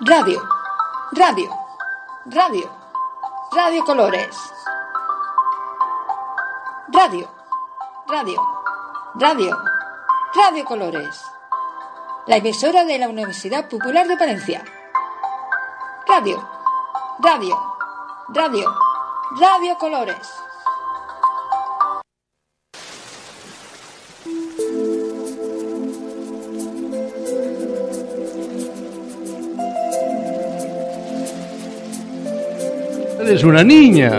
Radio, radio, radio, Radio Colores. Radio, radio, radio, Radio Colores. La emisora de la Universidad Popular de Palencia. Radio, radio, radio, Radio Colores. Eres una niña.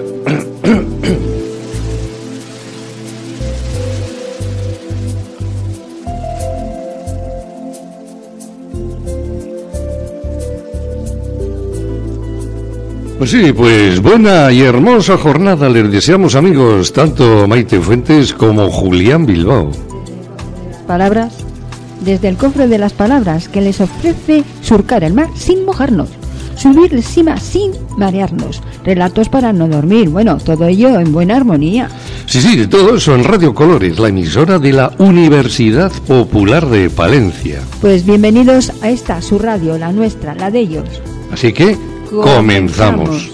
Pues sí, pues buena y hermosa jornada les deseamos, amigos, tanto Maite Fuentes como Julián Bilbao. Palabras, desde el cofre de las palabras, que les ofrece surcar el mar sin mojarnos, subir la cima sin marearnos, relatos para no dormir, bueno, todo ello en buena armonía. Sí, de todo eso en Radio Colores, la emisora de la Universidad Popular de Palencia. Pues bienvenidos a esta, su radio, la nuestra, la de ellos. Así que comenzamos.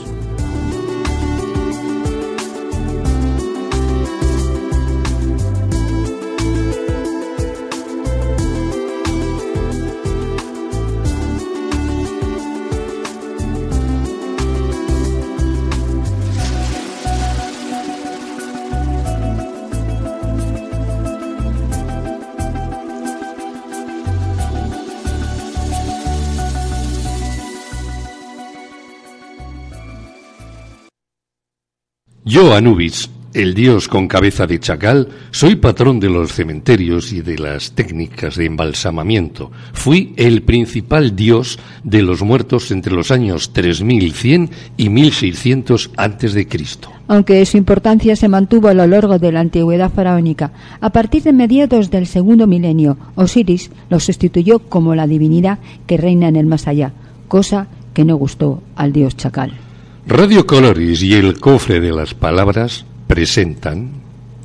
Yo, Anubis, el dios con cabeza de chacal, soy patrón de los cementerios y de las técnicas de embalsamamiento. Fui el principal dios de los muertos entre los años 3100 y 1600 a.C. Aunque su importancia se mantuvo a lo largo de la antigüedad faraónica, a partir de mediados del segundo milenio, Osiris lo sustituyó como la divinidad que reina en el más allá, cosa que no gustó al dios chacal. Radio Colores y el cofre de las palabras presentan...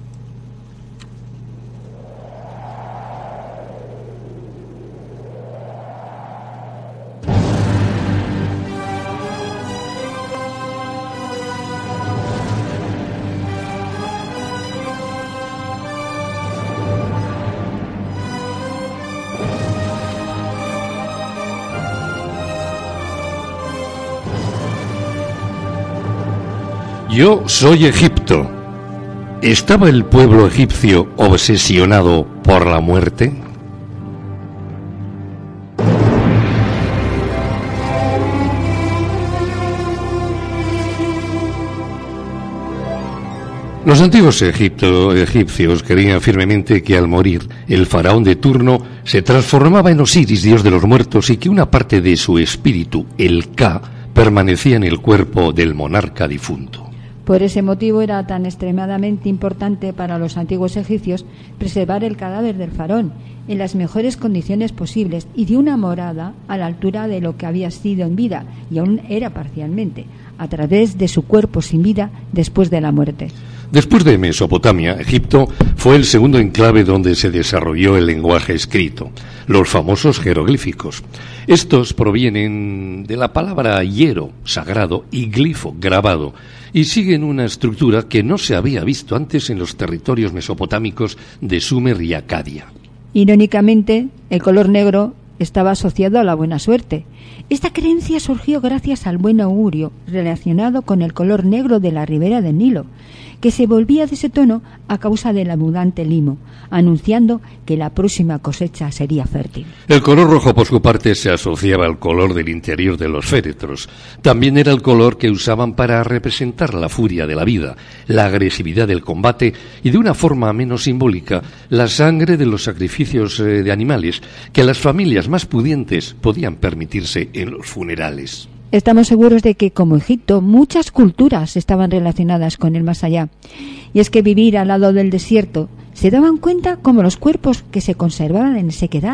Yo soy Egipto. ¿Estaba el pueblo egipcio obsesionado por la muerte? Los antiguos egipcios creían firmemente que al morir el faraón de turno se transformaba en Osiris, dios de los muertos, y que una parte de su espíritu, el Ka, permanecía en el cuerpo del monarca difunto. Por ese motivo era tan extremadamente importante para los antiguos egipcios preservar el cadáver del faraón en las mejores condiciones posibles y de una morada a la altura de lo que había sido en vida y aún era parcialmente, a través de su cuerpo sin vida después de la muerte. Después de Mesopotamia, Egipto fue el segundo enclave donde se desarrolló el lenguaje escrito, los famosos jeroglíficos. Estos provienen de la palabra hiero, sagrado, y glifo, grabado, y siguen una estructura que no se había visto antes en los territorios mesopotámicos de Sumer y Acadia. Irónicamente, el color negro estaba asociado a la buena suerte. Esta creencia surgió gracias al buen augurio relacionado con el color negro de la ribera del Nilo, que se volvía de ese tono a causa del abundante limo, anunciando que la próxima cosecha sería fértil. El color rojo, por su parte, se asociaba al color del interior de los féretros. También era el color que usaban para representar la furia de la vida, la agresividad del combate y, de una forma menos simbólica, la sangre de los sacrificios de animales que las familias más pudientes podían permitirse en los funerales. Estamos seguros de que, como Egipto, muchas culturas estaban relacionadas con el más allá. Y es que vivir al lado del desierto, se daban cuenta como los cuerpos que se conservaban en sequedad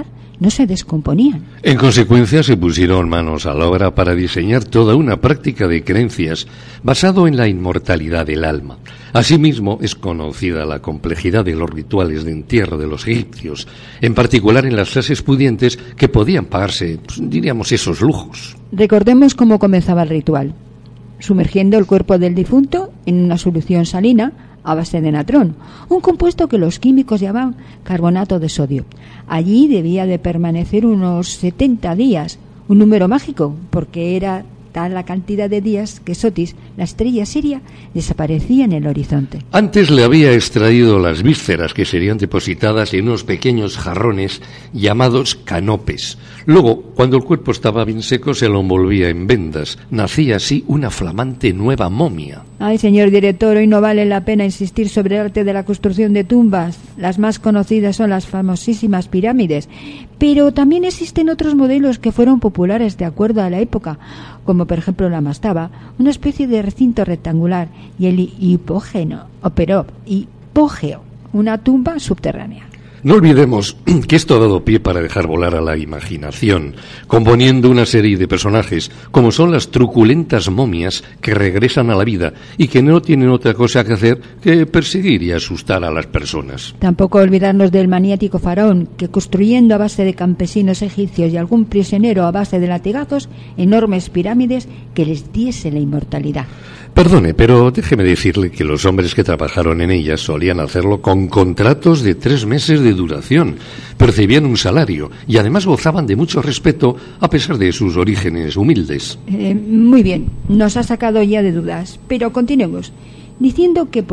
no se descomponían. En consecuencia, se pusieron manos a la obra para diseñar toda una práctica de creencias basado en la inmortalidad del alma. Asimismo, es conocida la complejidad de los rituales de entierro de los egipcios, en particular en las clases pudientes que podían pagarse, diríamos, esos lujos. Recordemos cómo comenzaba el ritual: sumergiendo el cuerpo del difunto en una solución salina a base de natrón, un compuesto que los químicos llaman carbonato de sodio. Allí debía de permanecer unos 70 días, un número mágico, porque era tal la cantidad de días que Sotis, la estrella siria, desaparecía en el horizonte. Antes le había extraído las vísceras, que serían depositadas en unos pequeños jarrones llamados canopes. Luego, cuando el cuerpo estaba bien seco, se lo envolvía en vendas. Nacía así una flamante nueva momia. Ay, señor director, hoy no vale la pena insistir sobre el arte de la construcción de tumbas. Las más conocidas son las famosísimas pirámides, pero también existen otros modelos que fueron populares de acuerdo a la época, como por ejemplo la mastaba, una especie de recinto rectangular, y el hipógeo, una tumba subterránea. No olvidemos que esto ha dado pie para dejar volar a la imaginación, componiendo una serie de personajes, como son las truculentas momias que regresan a la vida y que no tienen otra cosa que hacer que perseguir y asustar a las personas. Tampoco olvidarnos del maniático faraón, que construyendo a base de campesinos egipcios y algún prisionero a base de latigazos, enormes pirámides que les diese la inmortalidad. Perdone, pero déjeme decirle que los hombres que trabajaron en ellas solían hacerlo con contratos de 3 meses de duración, percibían un salario y además gozaban de mucho respeto a pesar de sus orígenes humildes. Muy bien, nos ha sacado ya de dudas, pero continuemos diciendo que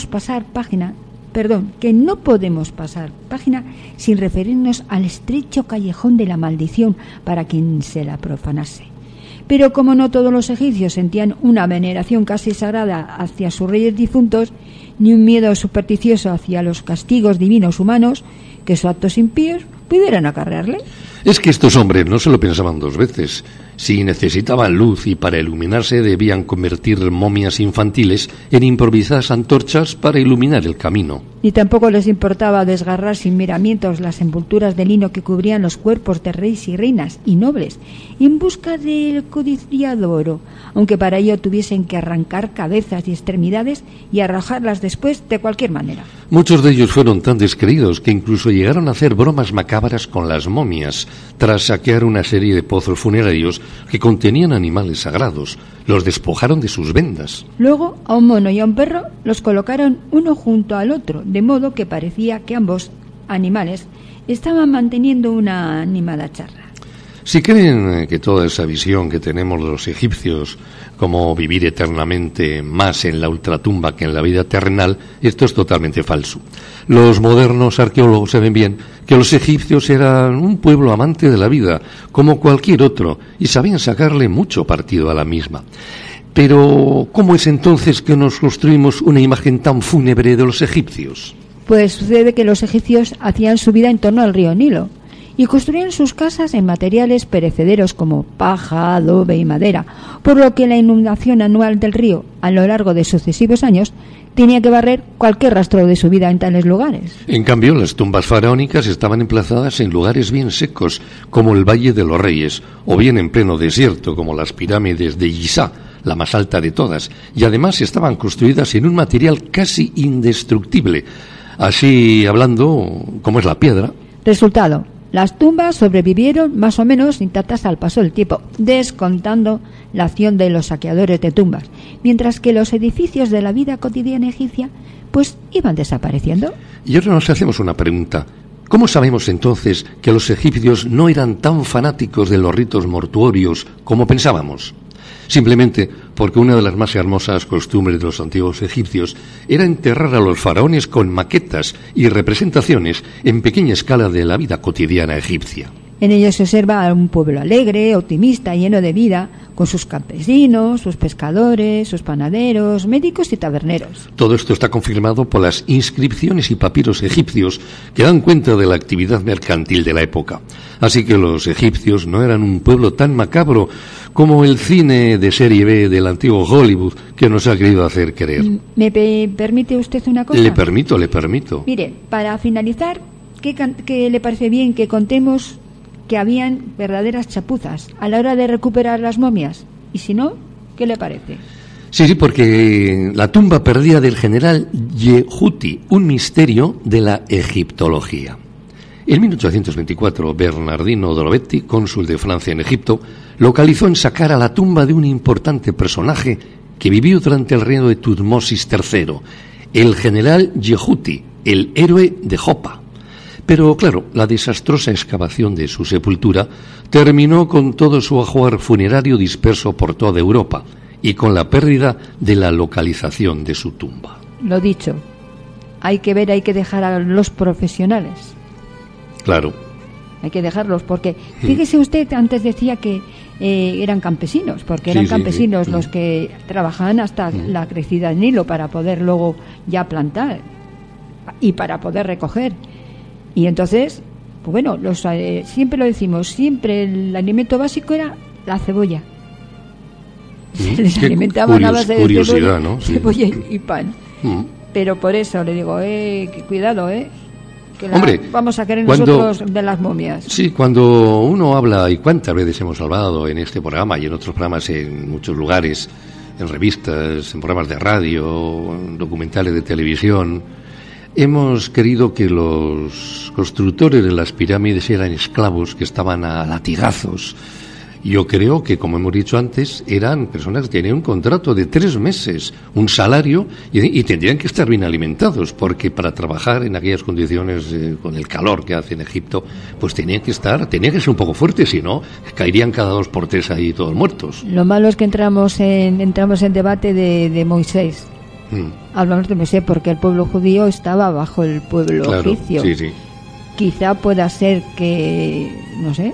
que no podemos pasar página sin referirnos al estrecho callejón de la maldición para quien se la profanase. Pero como no todos los egipcios sentían una veneración casi sagrada hacia sus reyes difuntos, ni un miedo supersticioso hacia los castigos divinos humanos que sus actos impíos pudieran acarrearle. Es que estos hombres no se lo pensaban 2 veces. Si necesitaban luz y para iluminarse debían convertir momias infantiles en improvisadas antorchas para iluminar el camino. Ni tampoco les importaba desgarrar sin miramientos las envolturas de lino que cubrían los cuerpos de reyes y reinas y nobles en busca del codiciado oro, aunque para ello tuviesen que arrancar cabezas y extremidades y arrojarlas después de cualquier manera. Muchos de ellos fueron tan descreídos que incluso llegaron a hacer bromas macabras con las momias, tras saquear una serie de pozos funerarios que contenían animales sagrados. Los despojaron de sus vendas. Luego, a un mono y a un perro los colocaron uno junto al otro, de modo que parecía que ambos animales estaban manteniendo una animada charla. Si creen que toda esa visión que tenemos de los egipcios, como vivir eternamente más en la ultratumba que en la vida terrenal, esto es totalmente falso. Los modernos arqueólogos saben bien que los egipcios eran un pueblo amante de la vida, como cualquier otro, y sabían sacarle mucho partido a la misma. Pero, ¿cómo es entonces que nos construimos una imagen tan fúnebre de los egipcios? Pues sucede que los egipcios hacían su vida en torno al río Nilo y construían sus casas en materiales perecederos como paja, adobe y madera, por lo que la inundación anual del río a lo largo de sucesivos años tenía que barrer cualquier rastro de su vida en tales lugares. En cambio, las tumbas faraónicas estaban emplazadas en lugares bien secos, como el Valle de los Reyes, o bien en pleno desierto, como las pirámides de Giza, la más alta de todas, y además estaban construidas en un material casi indestructible, así hablando como es la piedra. Resultado: las tumbas sobrevivieron más o menos intactas al paso del tiempo, descontando la acción de los saqueadores de tumbas, mientras que los edificios de la vida cotidiana egipcia pues iban desapareciendo. Y ahora nos hacemos una pregunta. ¿Cómo sabemos entonces que los egipcios no eran tan fanáticos de los ritos mortuorios como pensábamos? Simplemente porque una de las más hermosas costumbres de los antiguos egipcios era enterrar a los faraones con maquetas y representaciones en pequeña escala de la vida cotidiana egipcia. En ellos se observa a un pueblo alegre, optimista, lleno de vida, con sus campesinos, sus pescadores, sus panaderos, médicos y taberneros. Todo esto está confirmado por las inscripciones y papiros egipcios que dan cuenta de la actividad mercantil de la época. Así que los egipcios no eran un pueblo tan macabro como el cine de serie B del antiguo Hollywood que nos ha querido hacer creer. ¿Me permite usted una cosa? Le permito. Mire, para finalizar, ¿qué le parece bien que contemos que habían verdaderas chapuzas a la hora de recuperar las momias. Y si no, ¿qué le parece? Sí, porque la tumba perdida del general Yehuti, un misterio de la egiptología. En 1824, Bernardino Dorobetti, cónsul de Francia en Egipto, localizó en Saqqara la tumba de un importante personaje que vivió durante el reino de Tutmosis III, el general Yehuti, el héroe de Jopa. Pero, claro, la desastrosa excavación de su sepultura terminó con todo su ajuar funerario disperso por toda Europa y con la pérdida de la localización de su tumba. Lo dicho, hay que dejar a los profesionales. Claro. Hay que dejarlos, porque fíjese usted, antes decía que eran campesinos, porque eran campesinos los que trabajaban hasta la crecida del Nilo para poder luego ya plantar y para poder recoger. Y entonces, pues bueno, siempre lo decimos, siempre el alimento básico era la cebolla. Se les alimentaban a base de cebolla, ¿no? Cebolla y pan. Pero por eso le digo, cuidado, que vamos a querer nosotros de las momias. Sí, cuando uno habla, y cuántas veces hemos hablado en este programa y en otros programas en muchos lugares, en revistas, en programas de radio, en documentales de televisión, hemos querido que los constructores de las pirámides eran esclavos que estaban a latigazos. Yo creo que, como hemos dicho antes, eran personas que tenían un contrato de 3 meses, un salario, y tendrían que estar bien alimentados, porque para trabajar en aquellas condiciones, con el calor que hace en Egipto, pues tenían que ser un poco fuertes, si no, caerían cada 2 por 3 ahí todos muertos. Lo malo es que entramos en debate de Moisés. Hablamos de Moisés porque el pueblo judío estaba bajo el pueblo egipcio. Sí. Quizá pueda ser que, no sé,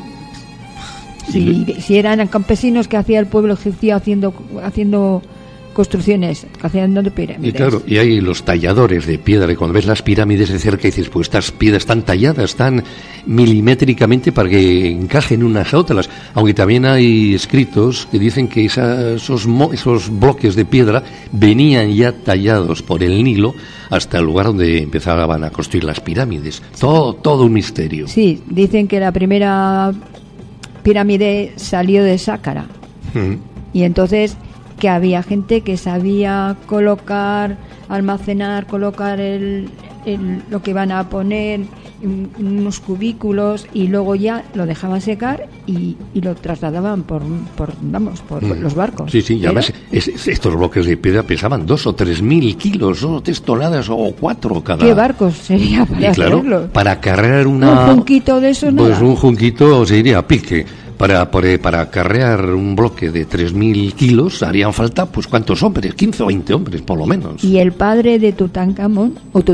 si eran campesinos que hacía el pueblo egipcio haciendo construcciones, haciendo pirámides. Y claro, y hay los talladores de piedra, y cuando ves las pirámides de cerca dices, pues estas piedras están talladas, están milimétricamente para que encajen unas a otras, aunque también hay escritos que dicen que esos bloques de piedra venían ya tallados por el Nilo hasta el lugar donde empezaban a construir las pirámides. Todo un misterio. Sí, dicen que la primera pirámide salió de Saqqara. Y entonces que había gente que sabía almacenar, colocar lo que van a poner en unos cubículos, y luego ya lo dejaban secar y lo trasladaban por los barcos. Sí, y además estos bloques de piedra pesaban 2 o 3 mil kilos, o 3 toneladas o 4 cada. ¿Qué barcos sería para hacerlo? Para cargar un junquito de esos, pues un junquito se iría a pique. Para carrear un bloque de 3.000 kilos harían falta, pues, ¿cuántos hombres? 15 o 20 hombres, por lo menos. Y el padre de Tutankamón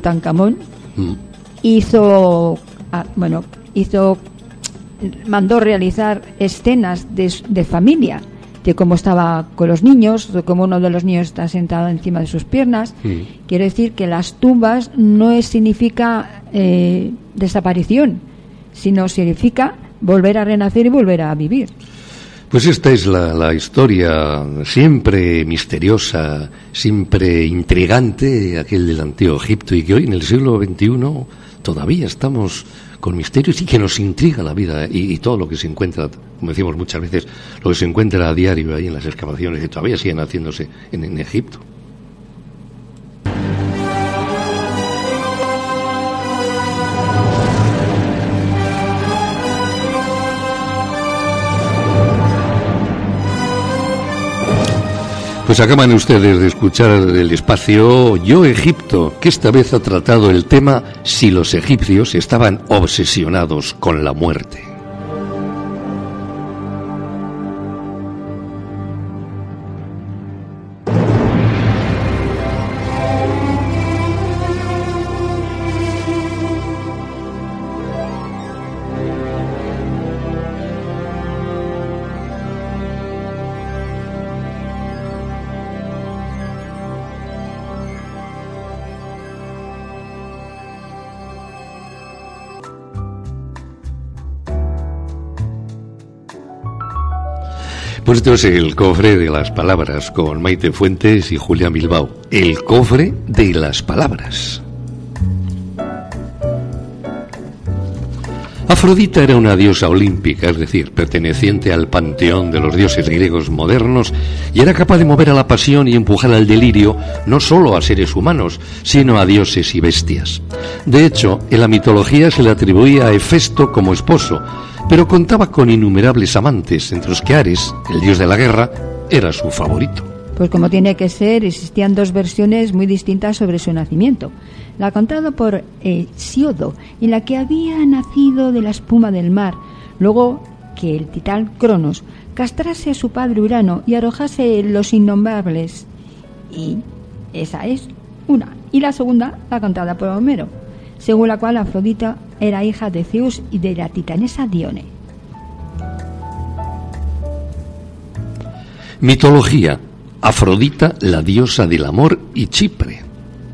mandó realizar escenas de familia, de cómo estaba con los niños, de cómo uno de los niños está sentado encima de sus piernas. Quiero decir que las tumbas no significa desaparición, sino significa volver a renacer y volver a vivir. Pues esta es la historia siempre misteriosa, siempre intrigante, aquel del antiguo Egipto, y que hoy en el siglo XXI todavía estamos con misterios y que nos intriga la vida y todo lo que se encuentra, como decimos muchas veces, lo que se encuentra a diario ahí en las excavaciones que todavía siguen haciéndose en Egipto. Pues acaban ustedes de escuchar el espacio Yo Egipto, que esta vez ha tratado el tema si los egipcios estaban obsesionados con la muerte. Pues esto es el cofre de las palabras con Maite Fuentes y Julián Bilbao. El cofre de las palabras. Afrodita era una diosa olímpica, es decir, perteneciente al panteón de los dioses griegos modernos, y era capaz de mover a la pasión y empujar al delirio no solo a seres humanos, sino a dioses y bestias. De hecho, en la mitología se le atribuía a Hefesto como esposo, pero contaba con innumerables amantes, entre los que Ares, el dios de la guerra, era su favorito. Pues como tiene que ser, existían dos versiones muy distintas sobre su nacimiento. La contada por Hesíodo, en la que había nacido de la espuma del mar, luego que el titán Cronos castrase a su padre Urano y arrojase los innombrables. Y esa es una. Y la segunda, la contada por Homero, según la cual Afrodita era hija de Zeus y de la titanesa Dione. Mitología. Afrodita, la diosa del amor y Chipre.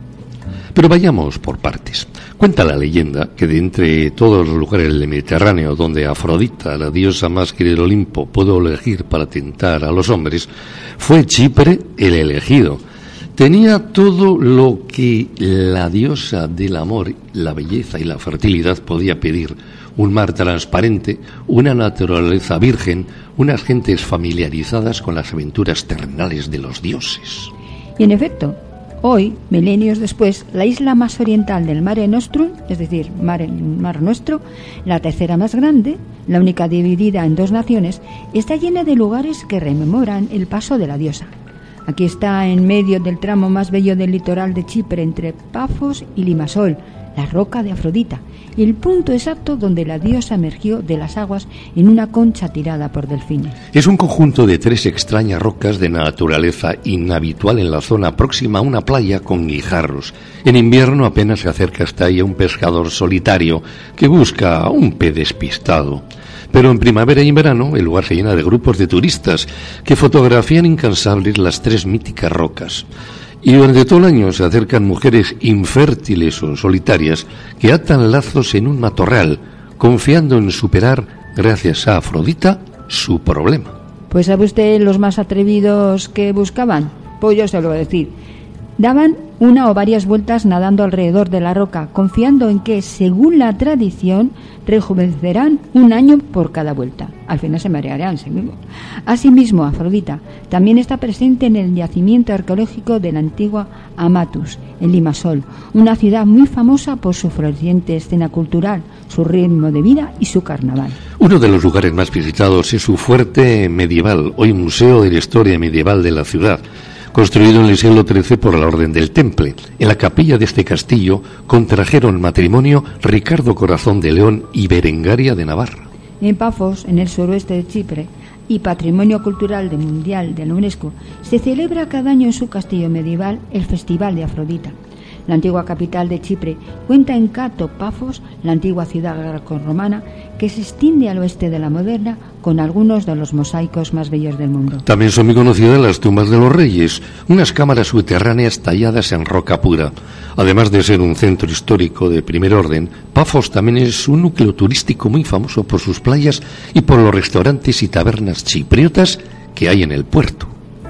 Pero vayamos por partes. Cuenta la leyenda que de entre todos los lugares del Mediterráneo donde Afrodita, la diosa más que del Olimpo, pudo elegir para tentar a los hombres, fue Chipre el elegido. Tenía todo lo que la diosa del amor, la belleza y la fertilidad podía pedir: un mar transparente, una naturaleza virgen, unas gentes familiarizadas con las aventuras terrenales de los dioses. Y en efecto, hoy, milenios después, la isla más oriental del Mare Nostrum, es decir, Mar Nuestro, la tercera más grande, la única dividida en dos naciones, está llena de lugares que rememoran el paso de la diosa. Aquí está, en medio del tramo más bello del litoral de Chipre, entre Pafos y Limasol, la roca de Afrodita, y el punto exacto donde la diosa emergió de las aguas en una concha tirada por delfines. Es un conjunto de 3 extrañas rocas de naturaleza inhabitual en la zona próxima a una playa con guijarros. En invierno apenas se acerca hasta ahí un pescador solitario que busca un pez despistado. Pero en primavera y en verano el lugar se llena de grupos de turistas que fotografían incansables las 3 míticas rocas. Y durante todo el año se acercan mujeres infértiles o solitarias que atan lazos en un matorral, confiando en superar, gracias a Afrodita, su problema. Pues ¿sabe usted los más atrevidos que buscaban? Pues yo se lo voy a decir. Daban una o varias vueltas nadando alrededor de la roca, confiando en que, según la tradición, rejuvenecerán 1 año por cada vuelta. Al final se marearán, seguro. Asimismo, Afrodita también está presente en el yacimiento arqueológico de la antigua Amatus, en Limasol, una ciudad muy famosa por su floreciente escena cultural, su ritmo de vida y su carnaval. Uno de los lugares más visitados es su fuerte medieval, hoy museo de la historia medieval de la ciudad, construido en el siglo XIII por la Orden del Temple. En la capilla de este castillo contrajeron matrimonio Ricardo Corazón de León y Berengaria de Navarra. En Pafos, en el suroeste de Chipre, y Patrimonio Cultural Mundial de la UNESCO, se celebra cada año en su castillo medieval el Festival de Afrodita. La antigua capital de Chipre cuenta en Cato, Pafos, la antigua ciudad grecorromana, que se extiende al oeste de la moderna, con algunos de los mosaicos más bellos del mundo. También son muy conocidas las tumbas de los reyes, unas cámaras subterráneas talladas en roca pura. Además de ser un centro histórico de primer orden, Pafos también es un núcleo turístico muy famoso por sus playas y por los restaurantes y tabernas chipriotas que hay en el puerto.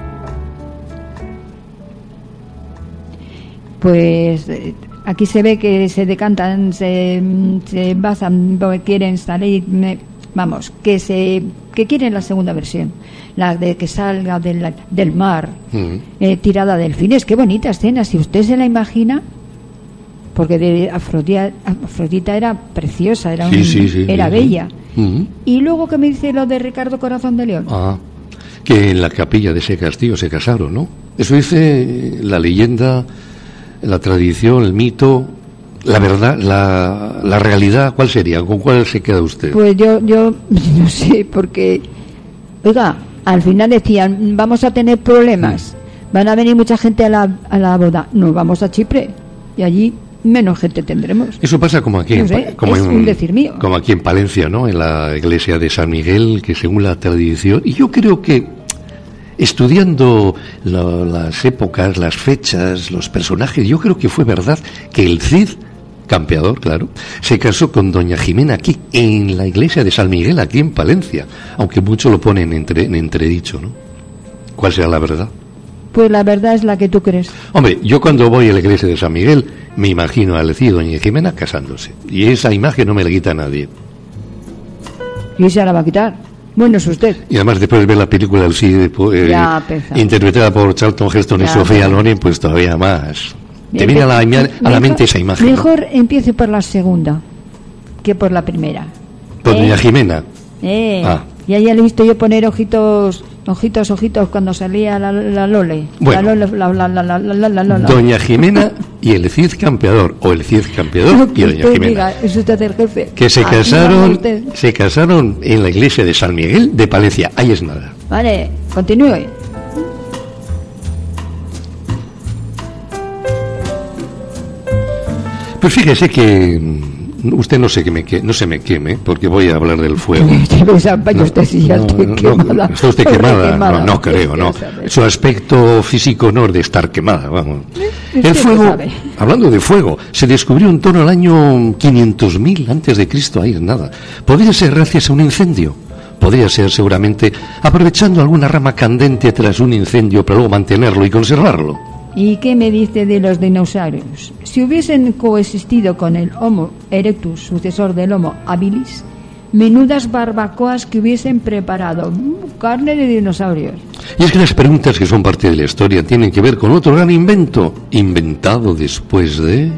Pues aquí se ve que se decantan, se basan, quieren salir, que quieren la segunda versión, la de que salga del mar, tirada de delfines. Qué bonita escena, si usted se la imagina, porque de Afrodita era preciosa, era bella. Y luego que me dice lo de Ricardo Corazón de León. Que en la capilla de ese castillo se casaron, ¿no? Eso dice la leyenda, la tradición, el mito, la verdad, la realidad. ¿Cuál sería? ¿Con cuál se queda usted? Pues yo no sé, porque, oiga, al final decían, vamos a tener problemas, van a venir mucha gente a la boda. No, vamos a Chipre y allí menos gente tendremos. Eso pasa como aquí, no sé, un decir mío. Como aquí en Palencia, ¿no? En la iglesia de San Miguel, que según la tradición, y yo creo que estudiando las épocas, las fechas, los personajes, yo creo que fue verdad que el Cid, campeador, claro, se casó con doña Jimena aquí, en la iglesia de San Miguel, aquí en Palencia, aunque muchos lo ponen en entredicho, ¿no? ¿Cuál será la verdad? Pues la verdad es la que tú crees. Hombre, yo cuando voy a la iglesia de San Miguel, me imagino al Cid y doña Jimena casándose, y esa imagen no me la quita nadie. ¿Y se la va a quitar? Bueno, es usted. Y además después de ver la película interpretada por Charlton Heston y Sofía Loren, pues todavía más. Te viene a la mente esa imagen. Mejor empiece por la segunda que por la primera. Por Doña Jimena. Ya le he visto yo poner ojitos cuando salía la Lole. Bueno, la Doña Jimena y el Cid Campeador, o el Cid Campeador y Doña Jimena. Diga, es usted el jefe. Que se casaron en la iglesia de San Miguel de Palencia. Ahí es nada. Vale, continúe. Pues fíjese que usted no se me queme, porque voy a hablar del fuego. Está usted quemada. No creo, no. Su aspecto físico no es de estar quemada, vamos. El fuego, hablando de fuego, se descubrió en torno al año 500.000 antes de Cristo, ahí es nada. Podría ser gracias a un incendio. Podría ser seguramente aprovechando alguna rama candente tras un incendio para luego mantenerlo y conservarlo. ¿Y qué me dice de los dinosaurios? Si hubiesen coexistido con el Homo erectus, sucesor del Homo habilis, menudas barbacoas que hubiesen preparado. Carne de dinosaurios. Y es que las preguntas que son parte de la historia tienen que ver con otro gran invento, inventado después de...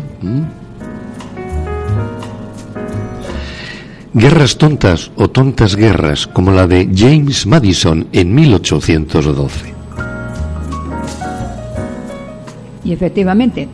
Guerras tontas o tontas guerras, como la de James Madison en 1812. Y efectivamente,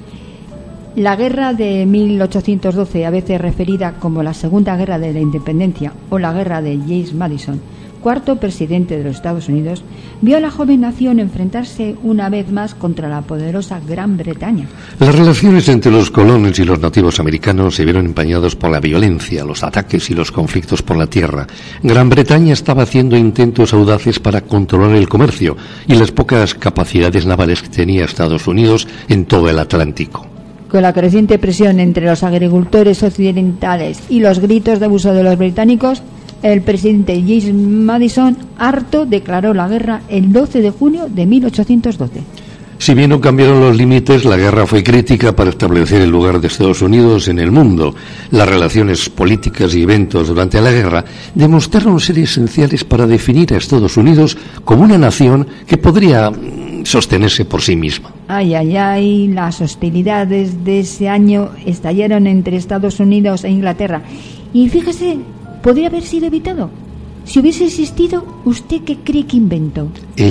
la guerra de 1812, a veces referida como la Segunda Guerra de la Independencia o la guerra de James Madison, cuarto presidente de los Estados Unidos, vio a la joven nación enfrentarse una vez más contra la poderosa Gran Bretaña. Las relaciones entre los colonos y los nativos americanos se vieron empañados por la violencia, los ataques y los conflictos por la tierra. Gran Bretaña estaba haciendo intentos audaces para controlar el comercio y las pocas capacidades navales que tenía Estados Unidos en todo el Atlántico. Con la creciente presión entre los agricultores occidentales y los gritos de abuso de los británicos, el presidente James Madison, harto, declaró la guerra el 12 de junio de 1812. Si bien no cambiaron los límites, la guerra fue crítica para establecer el lugar de Estados Unidos en el mundo. Las relaciones políticas y eventos durante la guerra demostraron ser esenciales para definir a Estados Unidos como una nación que podría sostenerse por sí misma. Las hostilidades de ese año estallaron entre Estados Unidos e Inglaterra. Y fíjese, podría haber sido evitado. Si hubiese existido, ¿usted qué cree que inventó?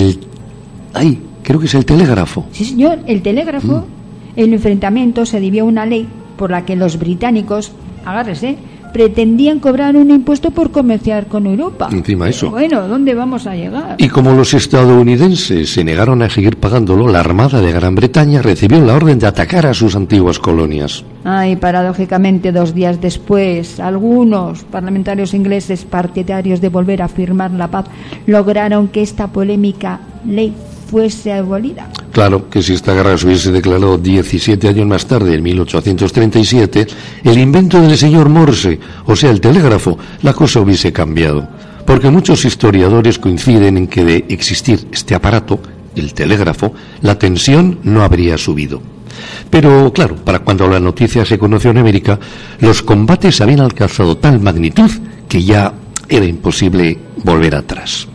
Creo que es el telégrafo. Sí, señor, el telégrafo. En el enfrentamiento se debió una ley por la que los británicos, agárrese, pretendían cobrar un impuesto por comerciar con Europa. Encima eso. Bueno, ¿dónde vamos a llegar? Y como los estadounidenses se negaron a seguir pagándolo, la Armada de Gran Bretaña recibió la orden de atacar a sus antiguas colonias. Paradójicamente, 2 días después, algunos parlamentarios ingleses partidarios de volver a firmar la paz lograron que esta polémica ley fuese abolida. Claro que si esta guerra se hubiese declarado 17 años más tarde, en 1837, el invento del señor Morse, o sea, el telégrafo, la cosa hubiese cambiado. Porque muchos historiadores coinciden en que de existir este aparato, el telégrafo, la tensión no habría subido. Pero, claro, para cuando la noticia se conoció en América, los combates habían alcanzado tal magnitud que ya era imposible volver atrás.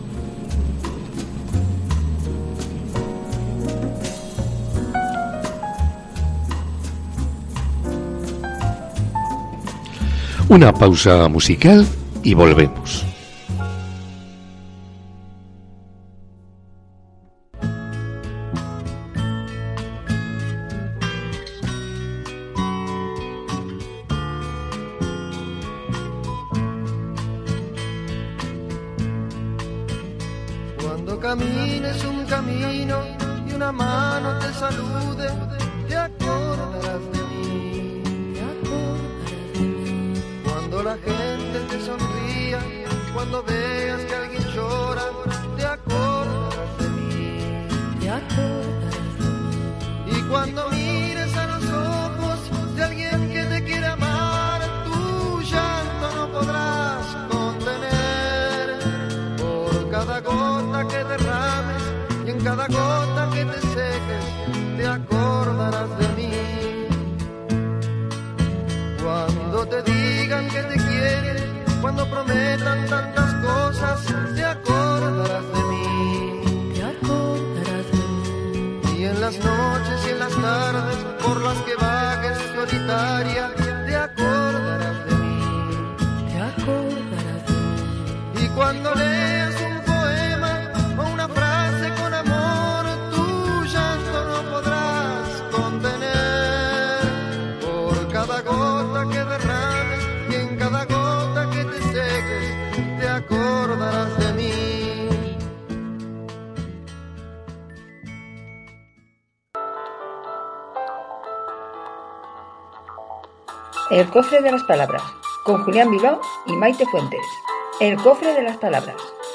Una pausa musical y volvemos. Cuando camines un camino y una mano te salude, te acordarás de mí. Cuando la gente te sonría, cuando veas que alguien llora, te acordarás de mí. Y cuando mires a los ojos de alguien que te quiere amar, tu llanto no podrás contener. Por cada gota que derrames y en cada gota que te seques, te acordarás de mí. Cuando te digan que te quieren, cuando prometan tanto contener. Por cada gota que derrames y en cada gota que te seques, te acordarás de mí. El cofre de las palabras, con Julián Bilbao y Maite Fuentes. El cofre de las palabras.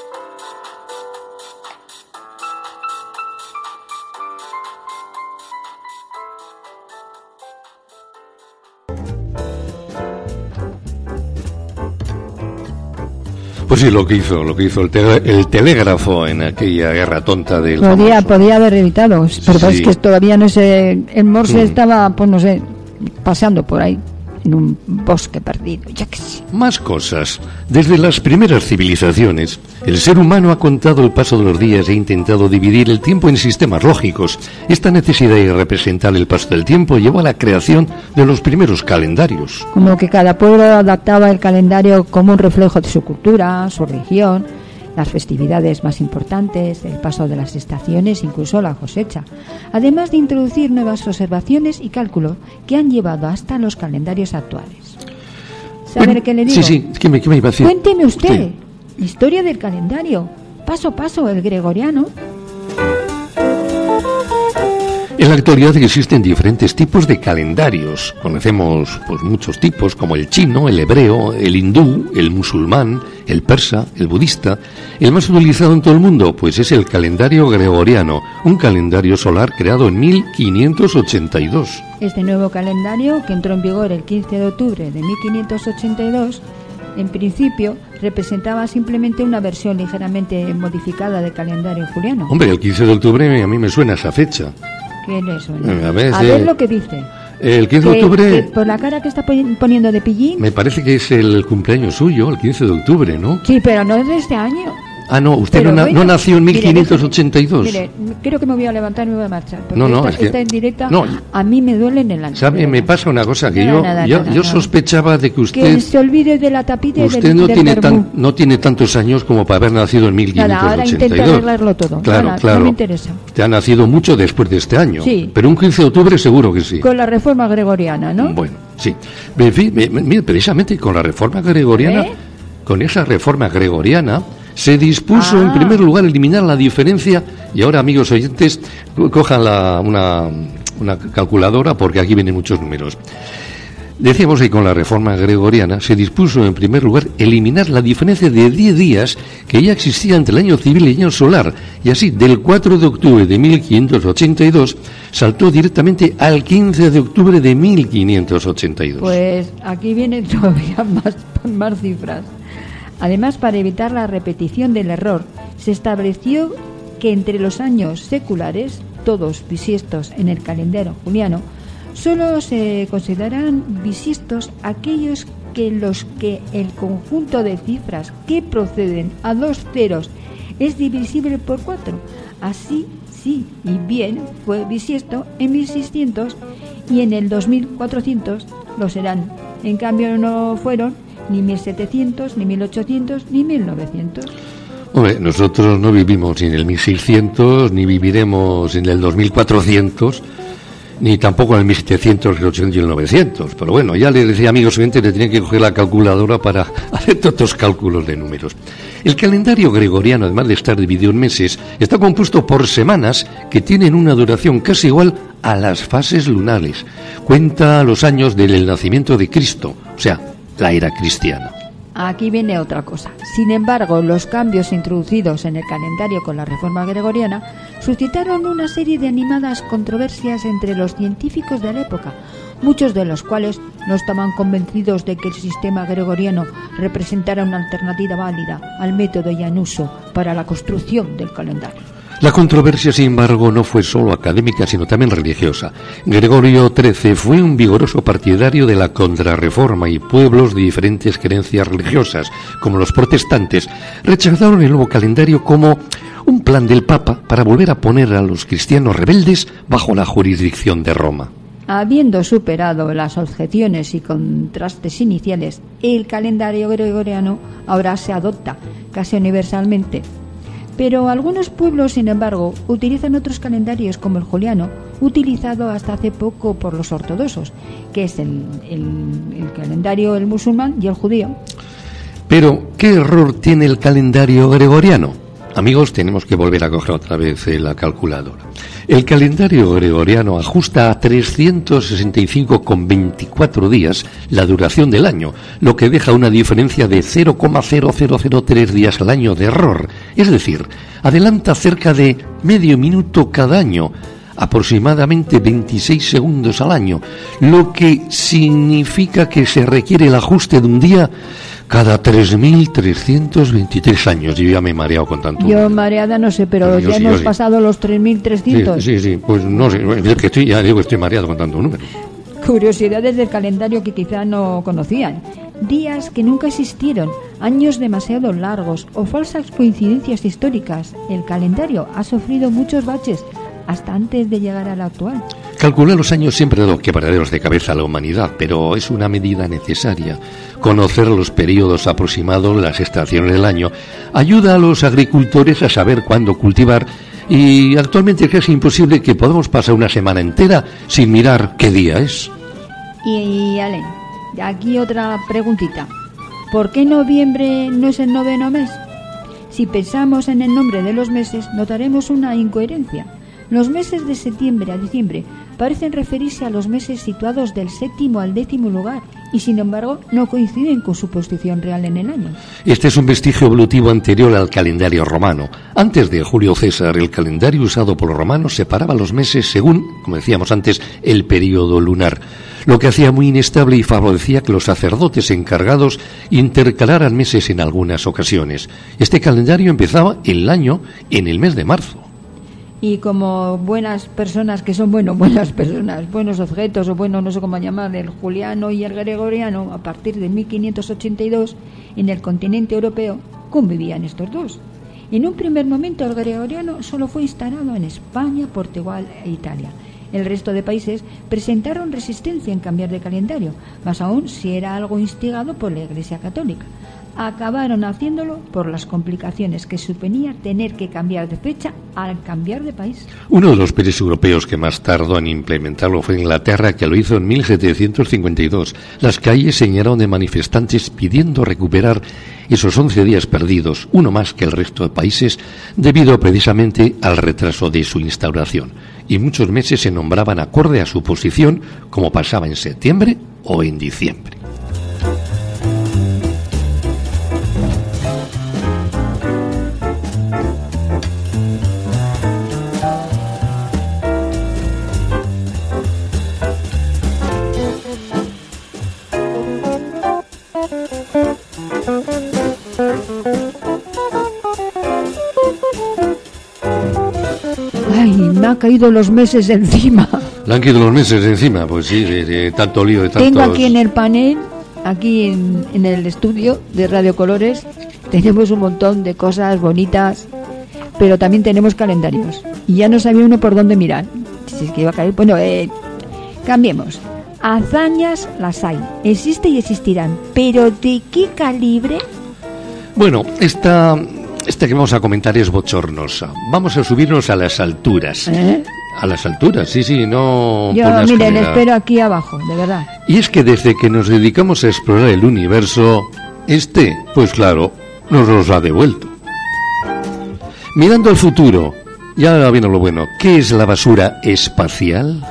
Pues sí, lo que hizo el telégrafo en aquella guerra tonta del Podía haber evitado, pero Sí. es que todavía no sé, el Morse estaba, pues no sé, paseando por ahí, en un bosque perdido, ya que sé. Más cosas. Desde las primeras civilizaciones, el ser humano ha contado el paso de los días e ha intentado dividir el tiempo en sistemas lógicos. Esta necesidad de representar el paso del tiempo llevó a la creación de los primeros calendarios. Como que cada pueblo adaptaba el calendario como un reflejo de su cultura, su religión, las festividades más importantes, el paso de las estaciones, incluso la cosecha, además de introducir nuevas observaciones y cálculos que han llevado hasta los calendarios actuales. ¿Sabe qué le digo? Sí, ¿qué me iba a decir? Cuénteme usted, historia del calendario, paso a paso, el gregoriano. En la actualidad existen diferentes tipos de calendarios. Conocemos pues muchos tipos como el chino, el hebreo, el hindú, el musulmán, el persa, el budista. El más utilizado en todo el mundo pues es el calendario gregoriano, un calendario solar creado en 1582. Este nuevo calendario, que entró en vigor el 15 de octubre de 1582, en principio representaba simplemente una versión ligeramente modificada del calendario juliano. Hombre, el 15 de octubre a mí me suena esa fecha. ¿Qué le suena? A ver, Lo que dice. El 15 de octubre... Que por la cara que está poniendo de pillín... Me parece que es el cumpleaños suyo, el 15 de octubre, ¿no? Sí, pero no es de este año. Ah, no, usted Pero no bueno, nació en 1582. Mire, creo que me voy a levantar y me voy a marchar. Porque No, esta en directa, no. a mí me duele en el ancho. ¿Sabe? Me pasa una cosa, que Nada, yo sospechaba de que Que usted... se olvide de la tapita y Usted del vermú. no tiene tantos años como para haber nacido en 1582. Nada, ahora intenta arreglarlo todo. Claro, Nada, claro. no me interesa. Usted ha nacido mucho después de este año. Sí. Pero un 15 de octubre seguro que sí. Con la reforma gregoriana, ¿no? Bueno, sí. En fin, mire, precisamente con la reforma gregoriana, con esa reforma gregoriana, se dispuso en primer lugar a eliminar la diferencia, y ahora, amigos oyentes, cojan una calculadora porque aquí vienen muchos números. Decíamos que con la reforma gregoriana se dispuso en primer lugar eliminar la diferencia de 10 días que ya existía entre el año civil y el año solar, y así del 4 de octubre de 1582 saltó directamente al 15 de octubre de 1582. Pues aquí vienen todavía más cifras. Además, para evitar la repetición del error, se estableció que entre los años seculares, todos bisiestos en el calendario juliano, solo se consideran bisiestos aquellos en los que el conjunto de cifras que proceden a dos ceros es divisible por 4. Así, sí y bien, fue bisiesto en 1600 y en el 2400 lo serán. En cambio, no fueron ni 1700, ni 1800, ni 1900. Hombre, nosotros no vivimos en el 1600, ni viviremos en el 2400, ni tampoco en el 1700, el 800 y el 900. Pero bueno, ya les decía, amigos oyentes, le tenían que coger la calculadora para hacer todos estos cálculos de números. El calendario gregoriano, además de estar dividido en meses, está compuesto por semanas que tienen una duración casi igual a las fases lunares. Cuenta los años del nacimiento de Cristo, o sea, la era cristiana. Aquí viene otra cosa. Sin embargo, los cambios introducidos en el calendario con la reforma gregoriana suscitaron una serie de animadas controversias entre los científicos de la época, muchos de los cuales no estaban convencidos de que el sistema gregoriano representara una alternativa válida al método ya en uso para la construcción del calendario. La controversia, sin embargo, no fue solo académica, sino también religiosa. Gregorio XIII fue un vigoroso partidario de la contrarreforma y pueblos de diferentes creencias religiosas, como los protestantes, rechazaron el nuevo calendario como un plan del Papa para volver a poner a los cristianos rebeldes bajo la jurisdicción de Roma. Habiendo superado las objeciones y contrastes iniciales, el calendario gregoriano ahora se adopta casi universalmente. Pero algunos pueblos, sin embargo, utilizan otros calendarios como el juliano, utilizado hasta hace poco por los ortodoxos, que es el calendario el musulmán y el judío. Pero, ¿qué error tiene el calendario gregoriano? Amigos, tenemos que volver a coger otra vez la calculadora. El calendario gregoriano ajusta a 365,24 días la duración del año, lo que deja una diferencia de 0,0003 días al año de error. Es decir, adelanta cerca de medio minuto cada año, aproximadamente 26 segundos al año, lo que significa que se requiere el ajuste de un día cada 3.323 años. Yo ya me he mareado con tanto. Yo mareada no sé, pero ya hemos pasado los 3.300. Sí, pues no sé, es que estoy mareado con tanto número. Curiosidades del calendario que quizá no conocían. Días que nunca existieron, años demasiado largos o falsas coincidencias históricas. El calendario ha sufrido muchos baches hasta antes de llegar al actual. Calcular los años siempre ha dado quebraderos de cabeza a la humanidad, pero es una medida necesaria. Conocer los periodos aproximados, las estaciones del año, ayuda a los agricultores a saber cuándo cultivar, y actualmente es casi imposible que podamos pasar una semana entera sin mirar qué día es. Y Alen, aquí otra preguntita. ¿Por qué noviembre no es el 9º mes? Si pensamos en el nombre de los meses, notaremos una incoherencia. Los meses de septiembre a diciembre parecen referirse a los meses situados del 7º al 10º lugar y, sin embargo, no coinciden con su posición real en el año. Este es un vestigio evolutivo anterior al calendario romano. Antes de Julio César, el calendario usado por los romanos separaba los meses según, como decíamos antes, el período lunar, lo que hacía muy inestable y favorecía que los sacerdotes encargados intercalaran meses en algunas ocasiones. Este calendario empezaba el año en el mes de marzo. Y como buenas personas que son buenas personas, buenos objetos o no sé cómo llamar, el juliano y el gregoriano, a partir de 1582, en el continente europeo convivían estos dos. En un primer momento el gregoriano solo fue instalado en España, Portugal e Italia. El resto de países presentaron resistencia en cambiar de calendario, más aún si era algo instigado por la Iglesia Católica. Acabaron haciéndolo por las complicaciones que suponía tener que cambiar de fecha al cambiar de país. Uno de los países europeos que más tardó en implementarlo fue Inglaterra, que lo hizo en 1752. Las calles se llenaron de manifestantes pidiendo recuperar esos 11 días perdidos, uno más que el resto de países, debido precisamente al retraso de su instauración. Y muchos meses se nombraban acorde a su posición, como pasaba en septiembre o en diciembre. Me han caído los meses encima. ¿Le han caído los meses encima? Pues sí, de tanto lío, de tantos... Tengo aquí en el panel, aquí en el estudio de Radio Colores, tenemos un montón de cosas bonitas, pero también tenemos calendarios. Y ya no sabía uno por dónde mirar. Si es que iba a caer, bueno, cambiemos. Hazañas las hay, existe y existirán, pero ¿de qué calibre? Bueno, esta que vamos a comentar es bochornosa. Vamos a subirnos a las alturas. A las alturas, sí, no... Yo, miren, espero aquí abajo, de verdad. Y es que desde que nos dedicamos a explorar el universo, pues claro, nos los ha devuelto. Mirando al futuro, ya viene lo bueno, ¿qué es la basura espacial?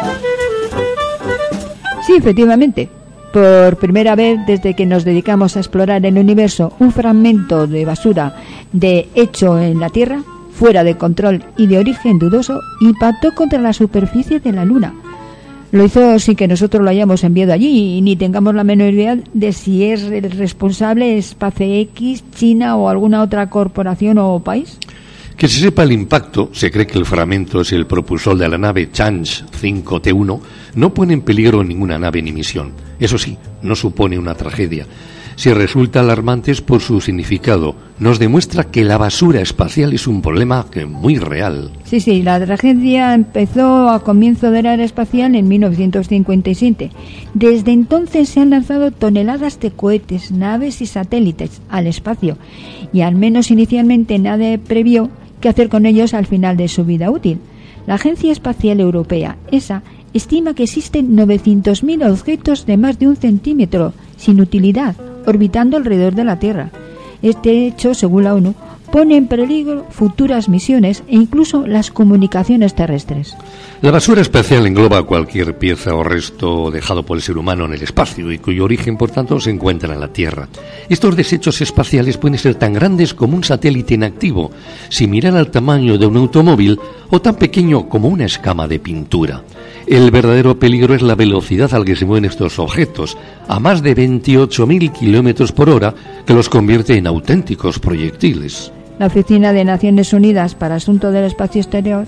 Sí, efectivamente. Por primera vez desde que nos dedicamos a explorar el universo, un fragmento de basura hecho en la Tierra, fuera de control y de origen dudoso, impactó contra la superficie de la Luna. Lo hizo sin que nosotros lo hayamos enviado allí y ni tengamos la menor idea de si es el responsable SpaceX, China o alguna otra corporación o país. Que se sepa el impacto, se cree que el fragmento es el propulsor de la nave Chang'e 5T1, no pone en peligro ninguna nave ni misión. Eso sí, no supone una tragedia. Si resulta alarmante es por su significado. Nos demuestra que la basura espacial es un problema muy real. Sí, la tragedia empezó a comienzo de la era espacial en 1957. Desde entonces se han lanzado toneladas de cohetes, naves y satélites al espacio, y al menos inicialmente nadie previó qué hacer con ellos al final de su vida útil. La Agencia Espacial Europea, ESA, estima que existen 900.000 objetos de más de 1 centímetro sin utilidad orbitando alrededor de la Tierra. Este hecho, según la ONU, pone en peligro futuras misiones e incluso las comunicaciones terrestres. La basura espacial engloba cualquier pieza o resto dejado por el ser humano en el espacio y cuyo origen, por tanto, se encuentra en la Tierra. Estos desechos espaciales pueden ser tan grandes como un satélite inactivo, similar al tamaño de un automóvil, o tan pequeño como una escama de pintura. El verdadero peligro es la velocidad a la que se mueven estos objetos, a más de 28.000 kilómetros por hora, que los convierte en auténticos proyectiles. La Oficina de Naciones Unidas para Asuntos del Espacio Exterior,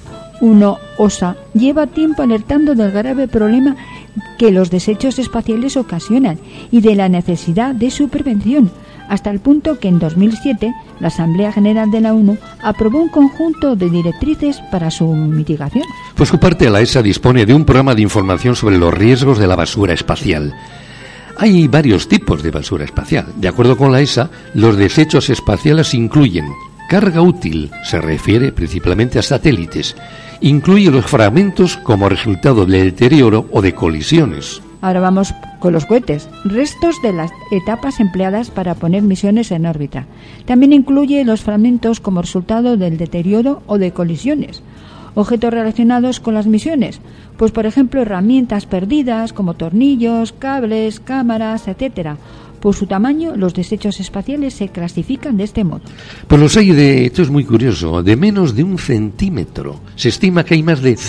OSA, lleva tiempo alertando del grave problema que los desechos espaciales ocasionan y de la necesidad de su prevención, hasta el punto que en 2007 la Asamblea General de la ONU aprobó un conjunto de directrices para su mitigación. Por su parte, la ESA dispone de un programa de información sobre los riesgos de la basura espacial. Hay varios tipos de basura espacial. De acuerdo con la ESA, los desechos espaciales incluyen carga útil, se refiere principalmente a satélites, incluye los fragmentos como resultado de deterioro o de colisiones. Ahora vamos con los cohetes, restos de las etapas empleadas para poner misiones en órbita. También incluye los fragmentos como resultado del deterioro o de colisiones. Objetos relacionados con las misiones, pues por ejemplo herramientas perdidas como tornillos, cables, cámaras, etcétera. Por su tamaño, los desechos espaciales se clasifican de este modo. Pues los hay esto es muy curioso, de menos de 1 centímetro. Se estima que hay más de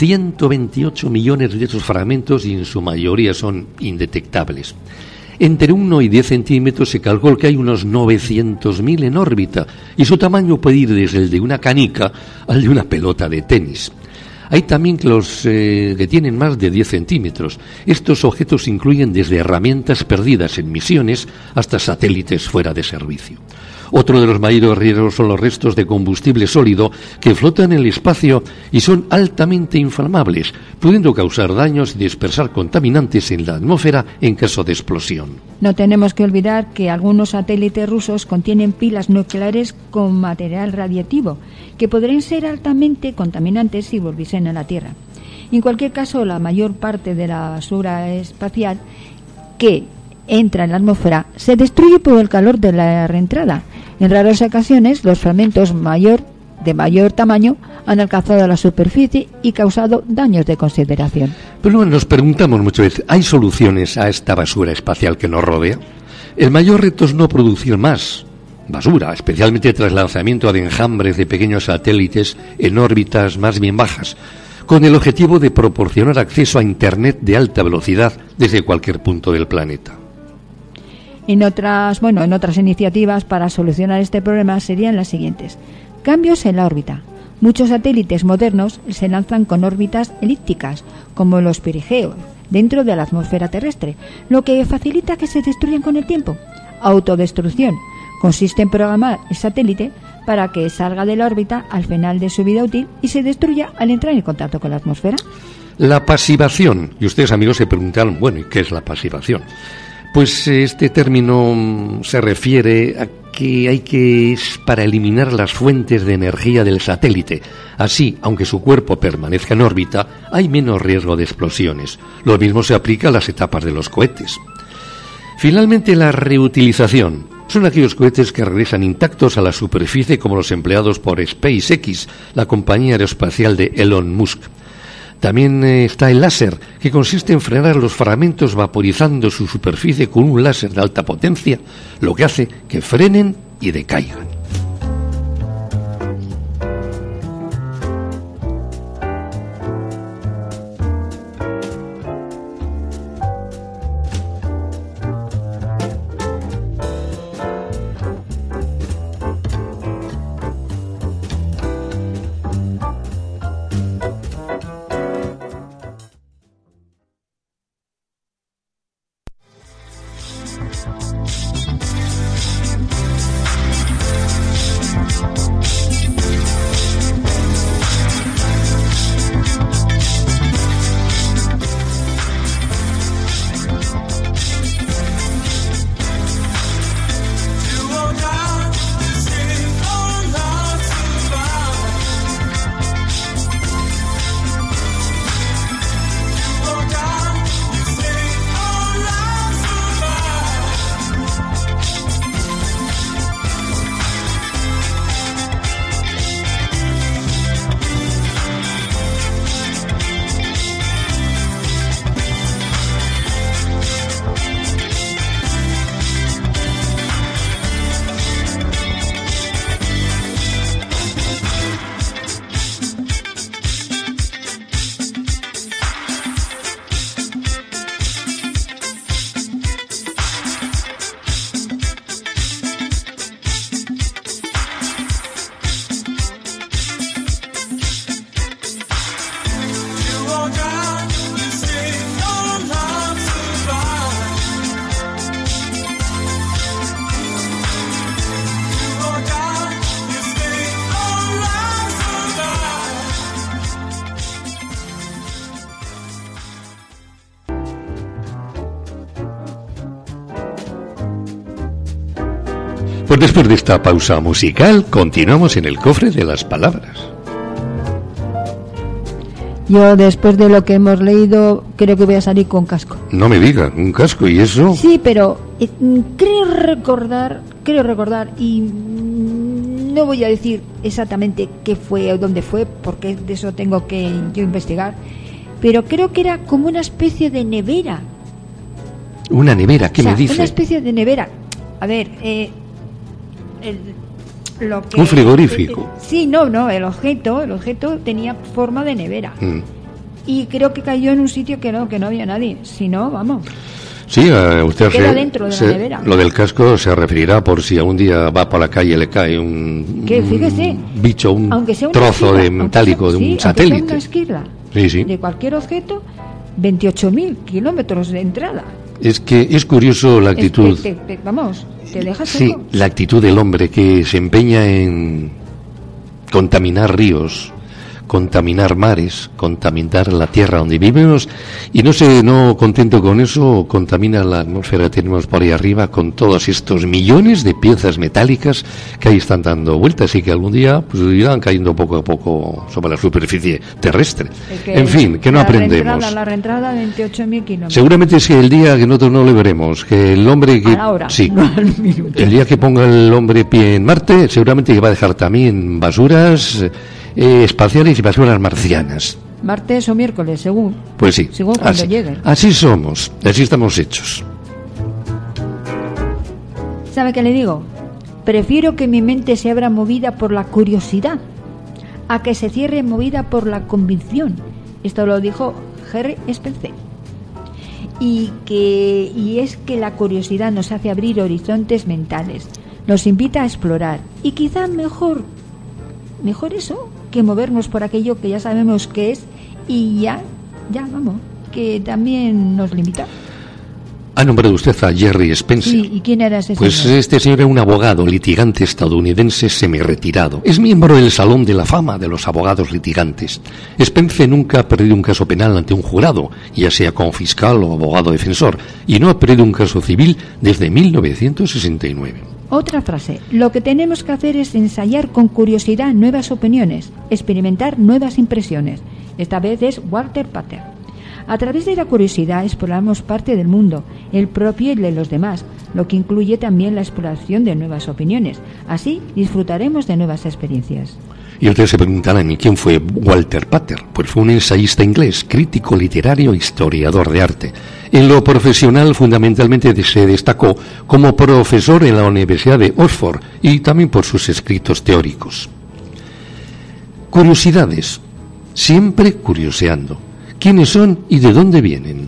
128 millones de estos fragmentos y en su mayoría son indetectables. Entre 1 y 10 centímetros se calcula que hay unos 900.000 en órbita y su tamaño puede ir desde el de una canica al de una pelota de tenis. Hay también los que tienen más de 10 centímetros. Estos objetos incluyen desde herramientas perdidas en misiones hasta satélites fuera de servicio. Otro de los mayores riesgos son los restos de combustible sólido que flotan en el espacio y son altamente inflamables, pudiendo causar daños y dispersar contaminantes en la atmósfera en caso de explosión. No tenemos que olvidar que algunos satélites rusos contienen pilas nucleares con material radiactivo, que podrían ser altamente contaminantes si volviesen a la Tierra. En cualquier caso, la mayor parte de la basura espacial que entra en la atmósfera se destruye por el calor de la reentrada. En raras ocasiones, los fragmentos de mayor tamaño han alcanzado la superficie y causado daños de consideración. Pero nos preguntamos muchas veces, ¿hay soluciones a esta basura espacial que nos rodea? El mayor reto es no producir más basura, especialmente tras el lanzamiento de enjambres de pequeños satélites en órbitas más bien bajas, con el objetivo de proporcionar acceso a Internet de alta velocidad desde cualquier punto del planeta. En otras iniciativas para solucionar este problema serían las siguientes. Cambios en la órbita. Muchos satélites modernos se lanzan con órbitas elípticas, como los perigeos, dentro de la atmósfera terrestre, lo que facilita que se destruyan con el tiempo. Autodestrucción. Consiste en programar el satélite para que salga de la órbita al final de su vida útil y se destruya al entrar en contacto con la atmósfera. La pasivación. Y ustedes, amigos, se preguntaron, ¿y qué es la pasivación? Pues este término se refiere a que es para eliminar las fuentes de energía del satélite. Así, aunque su cuerpo permanezca en órbita, hay menos riesgo de explosiones. Lo mismo se aplica a las etapas de los cohetes. Finalmente, la reutilización. Son aquellos cohetes que regresan intactos a la superficie, como los empleados por SpaceX, la compañía aeroespacial de Elon Musk. También está el láser, que consiste en frenar los fragmentos vaporizando su superficie con un láser de alta potencia, lo que hace que frenen y decaigan. Pues después de esta pausa musical, continuamos en el cofre de las palabras. Yo, después de lo que hemos leído, creo que voy a salir con casco. No me diga, ¿un casco y eso? Sí, pero creo recordar, y no voy a decir exactamente qué fue o dónde fue, porque de eso tengo que yo investigar, pero creo que era como una especie de nevera. ¿Una nevera? ¿Qué me dice? Una especie de nevera. A ver, un frigorífico. Sí, no, el objeto tenía forma de nevera. Y creo que cayó en un sitio que no había nadie. Si no, vamos. Sí, usted queda dentro de la nevera. Lo del casco se referirá por si algún día va por la calle y le cae un bicho, un trozo de metálico de un satélite. Una esquirla de cualquier objeto, 28.000 kilómetros de entrada. Es que es curioso la actitud. Te dejas sí, seco. La actitud del hombre que se empeña en contaminar ríos, contaminar mares, contaminar la tierra donde vivimos, y no contento con eso, contamina la atmósfera que tenemos por ahí arriba con todos estos millones de piezas metálicas que ahí están dando vueltas y que algún día pues irán cayendo poco a poco sobre la superficie terrestre. En fin, que no aprendemos. La reentrada 28.000 kilómetros. Seguramente es el día que nosotros no lo veremos, que el hombre que... A la hora, sí, no al minuto. El día que ponga el hombre pie en Marte, seguramente que va a dejar también basuras espaciales y basuras marcianas. Martes o miércoles, según. Pues sí. Según cuando lleguen. Así somos, así estamos hechos. ¿Sabe qué le digo? Prefiero que mi mente se abra movida por la curiosidad a que se cierre movida por la convicción. Esto lo dijo Harry Spencer. Y es que la curiosidad nos hace abrir horizontes mentales, nos invita a explorar y quizá mejor eso que movernos por aquello que ya sabemos que es y ya vamos, que también nos limita. ¿Ha nombrado usted a Jerry Spencer? Sí, ¿y quién era ese pues señor? Este señor era un abogado litigante estadounidense semi-retirado. Es miembro del Salón de la Fama de los Abogados Litigantes. Spencer nunca ha perdido un caso penal ante un jurado, ya sea como fiscal o abogado defensor, y no ha perdido un caso civil desde 1969. Otra frase. Lo que tenemos que hacer es ensayar con curiosidad nuevas opiniones, experimentar nuevas impresiones. Esta vez es Walter Pater. A través de la curiosidad exploramos parte del mundo, el propio y el de los demás, lo que incluye también la exploración de nuevas opiniones. Así disfrutaremos de nuevas experiencias. Y ustedes se preguntarán, ¿y quién fue Walter Pater? Pues fue un ensayista inglés, crítico literario e historiador de arte. En lo profesional, fundamentalmente, se destacó como profesor en la Universidad de Oxford y también por sus escritos teóricos. Curiosidades, siempre curioseando. ¿Quiénes son y de dónde vienen?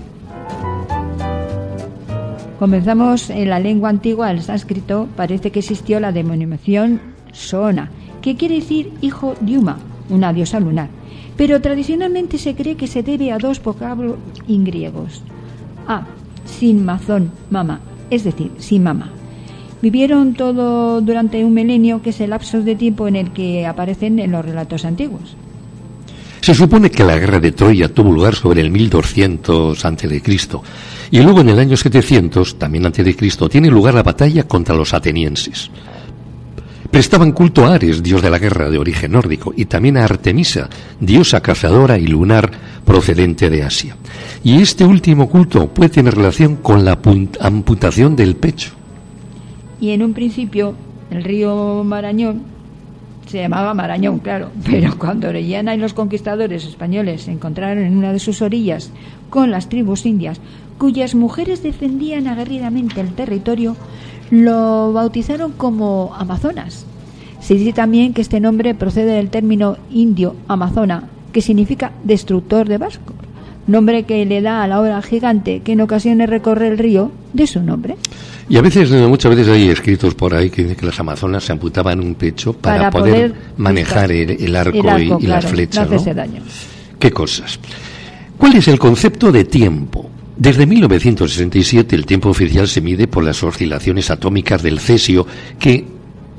Comenzamos en la lengua antigua, el sánscrito. Parece que existió la denominación Soona, que quiere decir hijo de Uma, una diosa lunar. Pero tradicionalmente se cree que se debe a dos vocablos griegos. Sin mazón, mama, es decir, sin mama. Vivieron todo durante un milenio, que es el lapso de tiempo en el que aparecen en los relatos antiguos. Se supone que la guerra de Troya tuvo lugar sobre el 1200 a.C. y luego en el año 700, también a.C., tiene lugar la batalla contra los atenienses. Prestaban culto a Ares, dios de la guerra de origen nórdico, y también a Artemisa, diosa cazadora y lunar procedente de Asia. Y este último culto puede tener relación con la amputación del pecho. Y en un principio, el río Marañón se llamaba Marañón, claro, pero cuando Orellana y los conquistadores españoles se encontraron en una de sus orillas con las tribus indias, cuyas mujeres defendían aguerridamente el territorio, lo bautizaron como Amazonas. Se dice también que este nombre procede del término indio amazona, que significa destructor de barcos, nombre que le da a la obra gigante que en ocasiones recorre el río de su nombre. Y muchas veces hay escritos por ahí que dicen que las amazonas se amputaban un pecho para poder manejar el arco y claro, las flechas, no hacerse daño. ¿Qué cosas? ¿Cuál es el concepto de tiempo? Desde 1967 el tiempo oficial se mide por las oscilaciones atómicas del cesio, que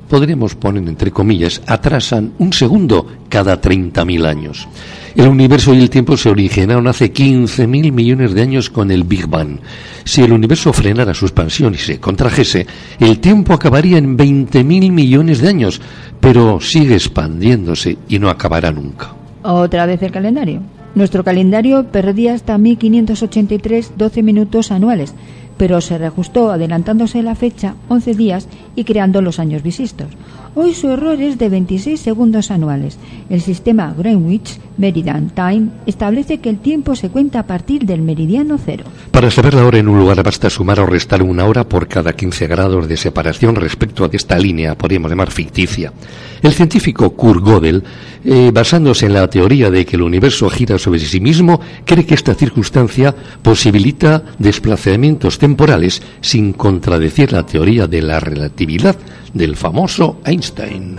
podríamos poner entre comillas, atrasan un segundo cada 30.000 años. El universo y el tiempo se originaron hace 15.000 millones de años con el Big Bang. Si el universo frenara su expansión y se contrajese, el tiempo acabaría en 20.000 millones de años, pero sigue expandiéndose y no acabará nunca. Otra vez el calendario. Nuestro calendario perdía hasta 1583 12 minutos anuales, pero se reajustó adelantándose la fecha 11 días y creando los años bisiesto. Hoy su error es de 26 segundos anuales. El sistema Greenwich Meridian Time establece que el tiempo se cuenta a partir del meridiano cero. Para saber la hora en un lugar basta sumar o restar una hora por cada 15 grados de separación respecto a esta línea, podríamos llamar ficticia. El científico Kurt Gödel, basándose en la teoría de que el universo gira sobre sí mismo, cree que esta circunstancia posibilita desplazamientos temporales sin contradecir la teoría de la relatividad del famoso Einstein.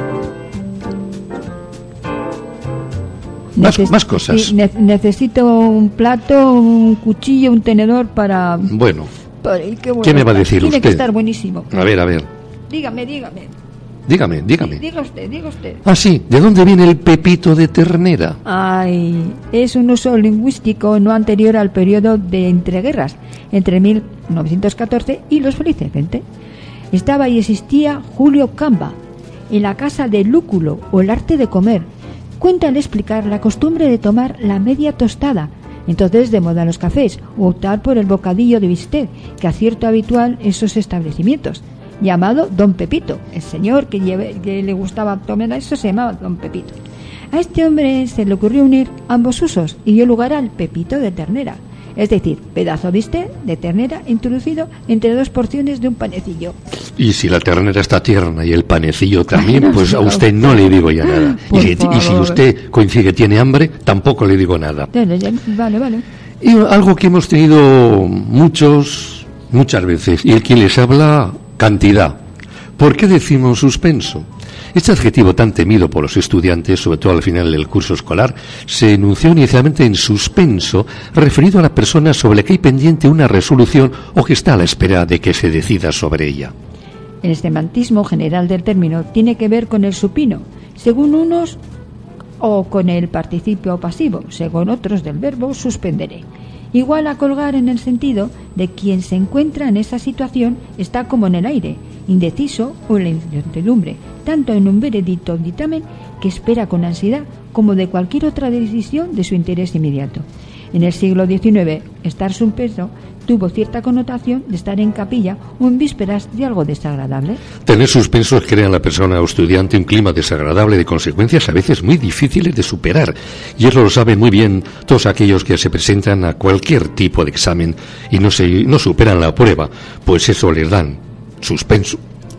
Más cosas. Sí, necesito un plato, un cuchillo, un tenedor para... Bueno, bueno, ¿qué me va a decir tiene usted? Que estar buenísimo. A ver. Dígame. Dígame. Diga usted. Ah, sí, ¿de dónde viene el pepito de ternera? Ay, es un uso lingüístico no anterior al periodo de entreguerras, entre 1914 y los felices 20. Estaba y existía Julio Camba, en la casa de Lúculo o el arte de comer. Cuenta al explicar la costumbre de tomar la media tostada, entonces de moda en los cafés, o optar por el bocadillo de bistec, que acierto habitual en esos establecimientos, llamado Don Pepito. El señor que le gustaba tomar eso se llamaba Don Pepito. A este hombre se le ocurrió unir ambos usos y dio lugar al pepito de ternera, es decir, pedazo de bistec de ternera introducido entre dos porciones de un panecillo. Y si la ternera está tierna y el panecillo también, pues a usted no le digo ya nada. Y si usted coincide que tiene hambre, tampoco le digo nada. Vale. Y algo que hemos tenido muchas veces, y el que les habla, cantidad. ¿Por qué decimos suspenso? Este adjetivo tan temido por los estudiantes, sobre todo al final del curso escolar, se enunció inicialmente en suspenso, referido a la persona sobre la que hay pendiente una resolución o que está a la espera de que se decida sobre ella. El semantismo general del término tiene que ver con el supino, según unos, o con el participio pasivo, según otros, del verbo suspenderé. Igual a colgar en el sentido de quien se encuentra en esa situación está como en el aire, indeciso o en la incertidumbre, tanto en un veredicto o dictamen que espera con ansiedad como de cualquier otra decisión de su interés inmediato. En el siglo XIX, estar suspenso tuvo cierta connotación de estar en capilla o en vísperas de algo desagradable. Tener suspensos crea en la persona o estudiante un clima desagradable de consecuencias a veces muy difíciles de superar. Y eso lo saben muy bien todos aquellos que se presentan a cualquier tipo de examen y no superan la prueba, pues eso les dan suspenso.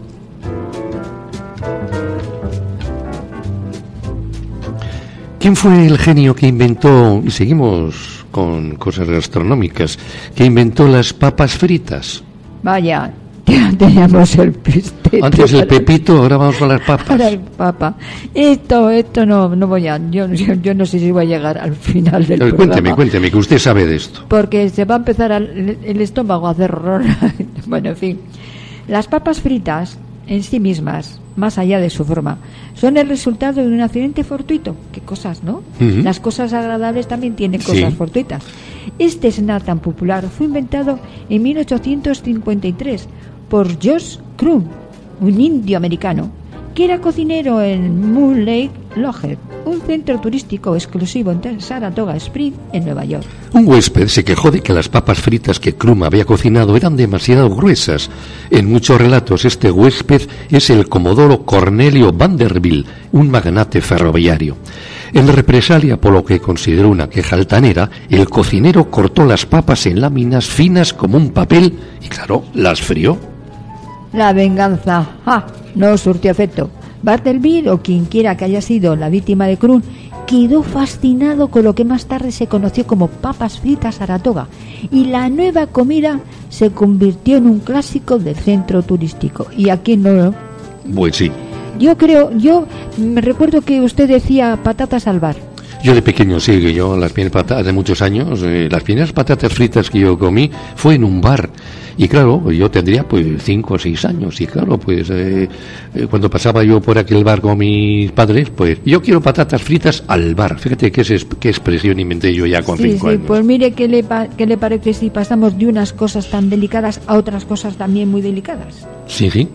¿Quién fue el genio que inventó, y seguimos con cosas gastronómicas, que inventó las papas fritas? Vaya, ya teníamos el pistete. Antes el pepito, ahora vamos con las papas. Para el papa. Esto no voy a... Yo no sé si voy a llegar al final del programa. Cuénteme, que usted sabe de esto. Porque se va a empezar el estómago a hacer horror. Bueno, en fin. Las papas fritas, en sí mismas, más allá de su forma, son el resultado de un accidente fortuito. Qué cosas, ¿no? Uh-huh. Las cosas agradables también tienen cosas fortuitas. Este snack tan popular fue inventado en 1853 por Josh Crumb, un indio americano, que era cocinero en Moon Lake Lodge, un centro turístico exclusivo en Saratoga Springs, en Nueva York. Un huésped se quejó de que las papas fritas que Crumb había cocinado eran demasiado gruesas. En muchos relatos este huésped es el comodoro Cornelio Vanderbilt, un magnate ferroviario. En represalia por lo que consideró una queja altanera, el cocinero cortó las papas en láminas finas como un papel y, claro, las frió. La venganza no surtió efecto. Vanderbilt, o quien quiera que haya sido la víctima de Crumb, quedó fascinado con lo que más tarde se conoció como papas fritas Saratoga, y la nueva comida se convirtió en un clásico del centro turístico. ¿Y aquí no? Pues sí. Yo me recuerdo que usted decía patatas al bar. Yo de pequeño sí, que yo las primeras patatas, de muchos años, las primeras patatas fritas que yo comí fue en un bar. Y claro, yo tendría pues 5 o 6 años. Y claro, pues cuando pasaba yo por aquel bar con mis padres, pues yo quiero patatas fritas al bar. Fíjate qué expresión inventé yo ya con 5 años. Pues mire, ¿qué le parece si pasamos de unas cosas tan delicadas a otras cosas también muy delicadas? Sí, sí.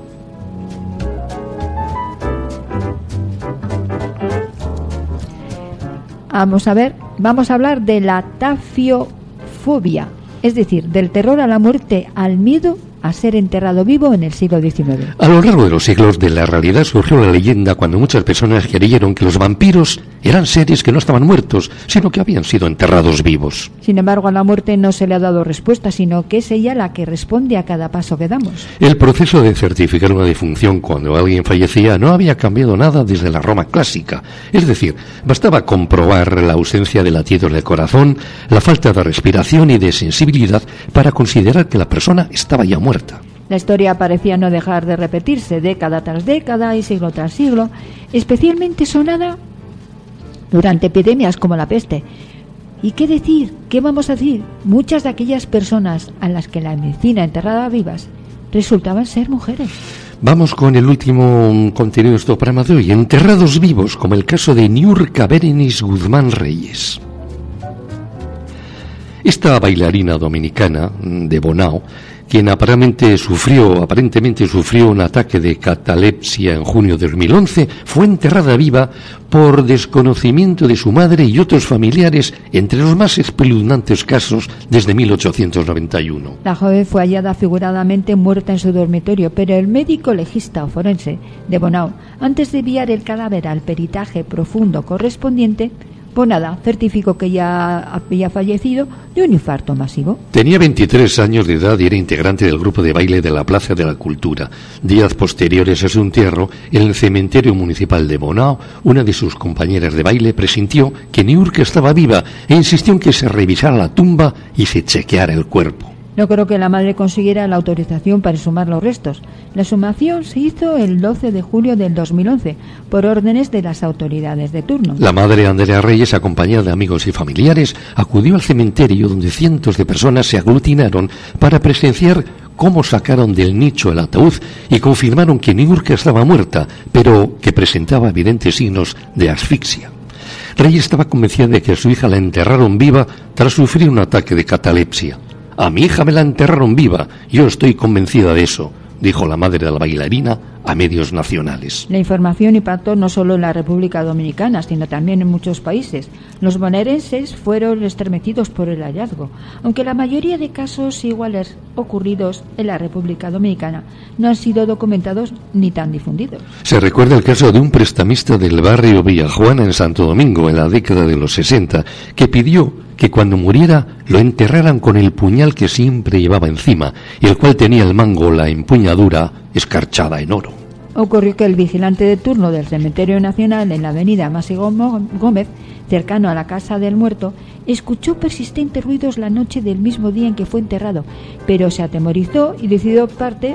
Vamos a hablar de la tafiofobia, es decir, del terror a la muerte, al miedo a ser enterrado vivo en el siglo XIX. A lo largo de los siglos de la realidad surgió la leyenda cuando muchas personas creyeron que los vampiros eran seres que no estaban muertos, sino que habían sido enterrados vivos. Sin embargo, a la muerte no se le ha dado respuesta, sino que es ella la que responde a cada paso que damos. El proceso de certificar una defunción cuando alguien fallecía no había cambiado nada desde la Roma clásica. Es decir, bastaba comprobar la ausencia de latidos del corazón, la falta de respiración y de sensibilidad para considerar que la persona estaba ya muerta. La historia parecía no dejar de repetirse década tras década y siglo tras siglo, especialmente sonada durante epidemias como la peste. ¿Y qué decir? ¿Qué vamos a decir? Muchas de aquellas personas a las que la medicina enterraba vivas resultaban ser mujeres. Vamos con el último contenido de nuestro programa de hoy, enterrados vivos, como el caso de Niurka Berenice Guzmán Reyes. Esta bailarina dominicana de Bonao, quien aparentemente sufrió un ataque de catalepsia en junio de 2011, fue enterrada viva por desconocimiento de su madre y otros familiares, entre los más espeluznantes casos desde 1891. La joven fue hallada figuradamente muerta en su dormitorio, pero el médico legista o forense de Bonao, antes de enviar el cadáver al peritaje profundo correspondiente, Bonada certificó que ya había fallecido de un infarto masivo. Tenía 23 años de edad y era integrante del grupo de baile de la Plaza de la Cultura. Días posteriores a su entierro, en el cementerio municipal de Bonao, una de sus compañeras de baile presintió que Niurka estaba viva e insistió en que se revisara la tumba y se chequeara el cuerpo. No creo que la madre consiguiera la autorización para exhumar los restos. La exhumación se hizo el 12 de julio del 2011, por órdenes de las autoridades de turno. La madre Andrea Reyes, acompañada de amigos y familiares, acudió al cementerio donde cientos de personas se aglutinaron para presenciar cómo sacaron del nicho el ataúd y confirmaron que Niurka estaba muerta, pero que presentaba evidentes signos de asfixia. Reyes estaba convencida de que a su hija la enterraron viva tras sufrir un ataque de catalepsia. A mi hija me la enterraron viva, yo estoy convencida de eso, dijo la madre de la bailarina a medios nacionales. La información impactó no solo en la República Dominicana, sino también en muchos países. Los bonaerenses fueron estremecidos por el hallazgo, aunque la mayoría de casos iguales ocurridos en la República Dominicana no han sido documentados ni tan difundidos. Se recuerda el caso de un prestamista del barrio Villajuana en Santo Domingo en la década de los 60, que pidió que cuando muriera lo enterraran con el puñal que siempre llevaba encima, y el cual tenía el mango, la empuñadura, escarchada en oro. Ocurrió que el vigilante de turno del Cementerio Nacional en la avenida Masi Gómez, cercano a la casa del muerto, escuchó persistentes ruidos la noche del mismo día en que fue enterrado, pero se atemorizó y decidió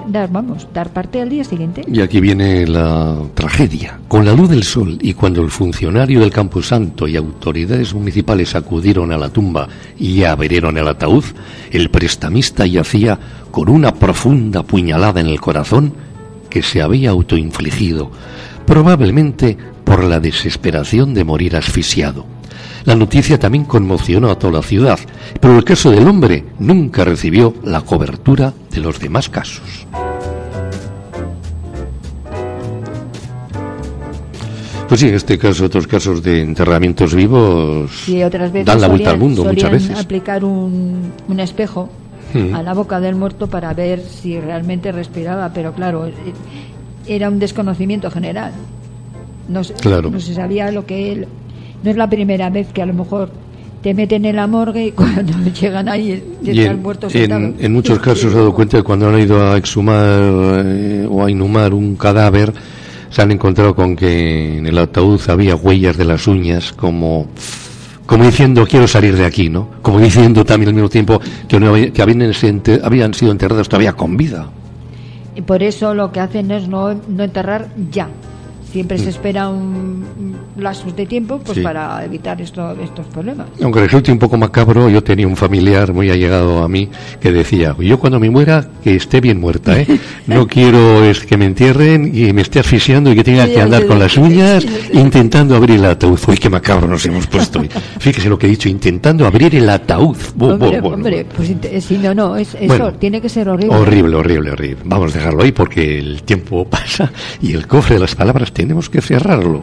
dar parte al día siguiente. Y aquí viene la tragedia. Con la luz del sol y cuando el funcionario del Camposanto y autoridades municipales acudieron a la tumba y abrieron el ataúd, el prestamista yacía con una profunda puñalada en el corazón que se había autoinfligido, probablemente por la desesperación de morir asfixiado. La noticia también conmocionó a toda la ciudad, pero el caso del hombre nunca recibió la cobertura de los demás casos. Pues sí, en este caso, otros casos de enterramientos vivos dan la vuelta al mundo muchas veces. Aplicar un espejo a la boca del muerto para ver si realmente respiraba, pero claro, era un desconocimiento general. No se sabía lo que él. No es la primera vez que a lo mejor te meten en la morgue y cuando llegan ahí y está el muerto sentado. En muchos casos se ha dado cuenta que cuando han ido a exhumar o a inhumar un cadáver, se han encontrado con que en el ataúd había huellas de las uñas, como diciendo quiero salir de aquí, ¿no? Como diciendo también al mismo tiempo que habían sido enterrados todavía con vida. Y por eso lo que hacen es no enterrar ya, siempre se espera un lapsus de tiempo pues Sí. para evitar estos problemas. Aunque resulte un poco macabro, yo tenía un familiar muy allegado a mí que decía: yo cuando me muera, que esté bien muerta, ¿eh? No quiero es que me entierren y me esté asfixiando y que tenga que andar con las uñas intentando abrir el ataúd. Uy, qué macabro nos hemos puesto hoy. Fíjese lo que he dicho, intentando abrir el ataúd. Hombre, pues si no, eso Bueno, tiene que ser horrible. Horrible. Vamos a dejarlo ahí porque el tiempo pasa y el cofre de las palabras tenemos que cerrarlo.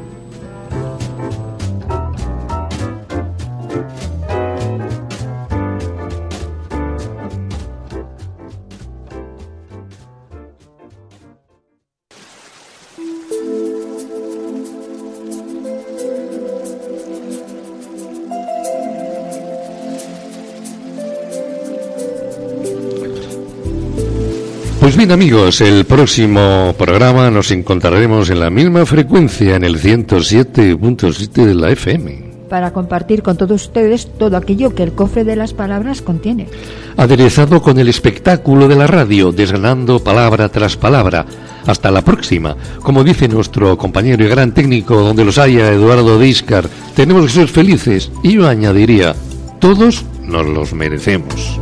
Pues bien, amigos, el próximo programa nos encontraremos en la misma frecuencia, en el 107.7 de la FM. Para compartir con todos ustedes todo aquello que el cofre de las palabras contiene. Aderezado con el espectáculo de la radio, desgranando palabra tras palabra. Hasta la próxima. Como dice nuestro compañero y gran técnico, donde los haya, Eduardo Díscar, tenemos que ser felices. Y yo añadiría, todos nos los merecemos.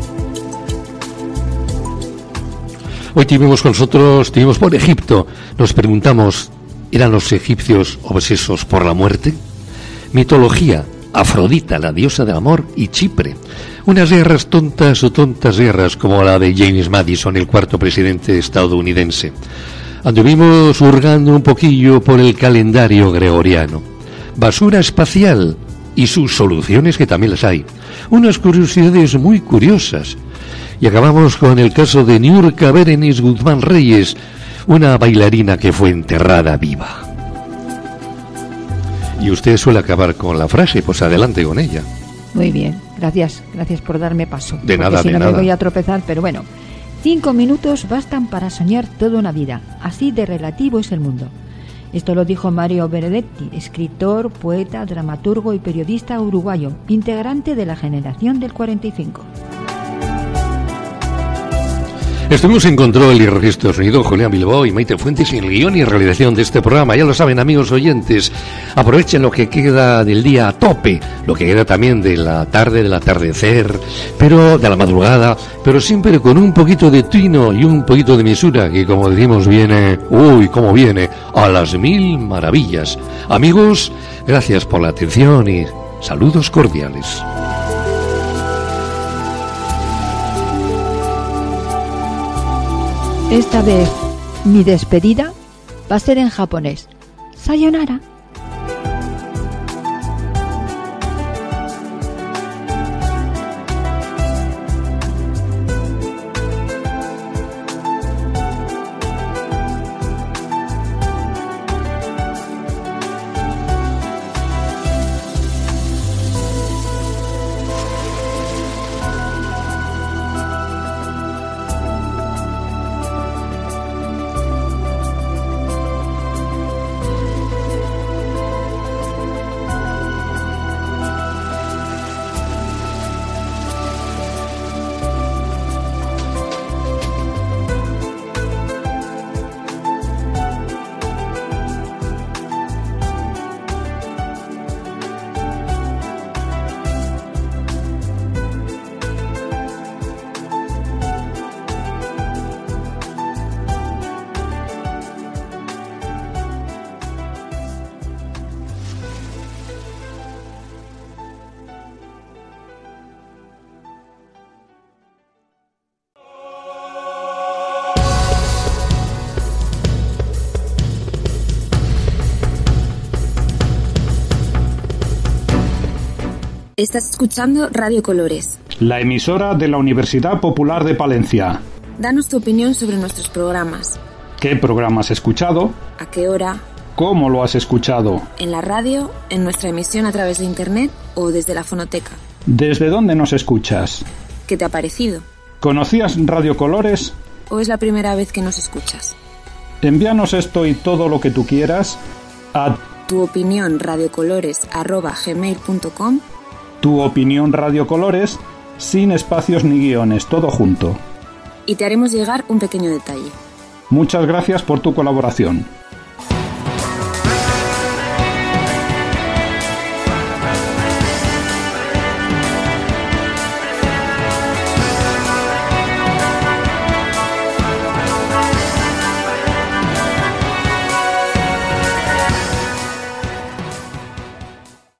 Hoy tuvimos con nosotros, por Egipto. Nos preguntamos, ¿eran los egipcios obsesos por la muerte? Mitología, Afrodita, la diosa del amor, y Chipre. Unas guerras tontas o tontas guerras como la de James Madison, el cuarto presidente estadounidense. Anduvimos hurgando un poquillo por el calendario gregoriano. Basura espacial y sus soluciones, que también las hay. Unas curiosidades muy curiosas. Y acabamos con el caso de Niurka Berenice Guzmán Reyes, una bailarina que fue enterrada viva. Y usted suele acabar con la frase, pues adelante con ella. Muy bien, gracias por darme paso. De nada, porque si de no nada. me voy a tropezar, pero bueno. 5 minutos bastan para soñar toda una vida. Así de relativo es el mundo. Esto lo dijo Mario Benedetti, escritor, poeta, dramaturgo y periodista uruguayo, integrante de la generación del 45. Estuvimos en control y registro de sonido Julián Bilbao y Maite Fuentes en el guión y realización de este programa. Ya lo saben, amigos oyentes, aprovechen lo que queda del día a tope, lo que queda también de la tarde, del atardecer, pero de la madrugada, pero siempre con un poquito de tino y un poquito de mesura, que como decimos viene, cómo viene, a las 1000 maravillas. Amigos, gracias por la atención y saludos cordiales. Esta vez mi despedida va a ser en japonés. Sayonara. Estás escuchando Radio Colores, la emisora de la Universidad Popular de Palencia. Danos tu opinión sobre nuestros programas. ¿Qué programa has escuchado? ¿A qué hora? ¿Cómo lo has escuchado? ¿En la radio, en nuestra emisión a través de internet o desde la fonoteca? ¿Desde dónde nos escuchas? ¿Qué te ha parecido? ¿Conocías Radio Colores? ¿O es la primera vez que nos escuchas? Envíanos esto y todo lo que tú quieras a Tu opinión radiocolores@gmail.com. Tu opinión Radio Colores, sin espacios ni guiones, todo junto. Y te haremos llegar un pequeño detalle. Muchas gracias por tu colaboración.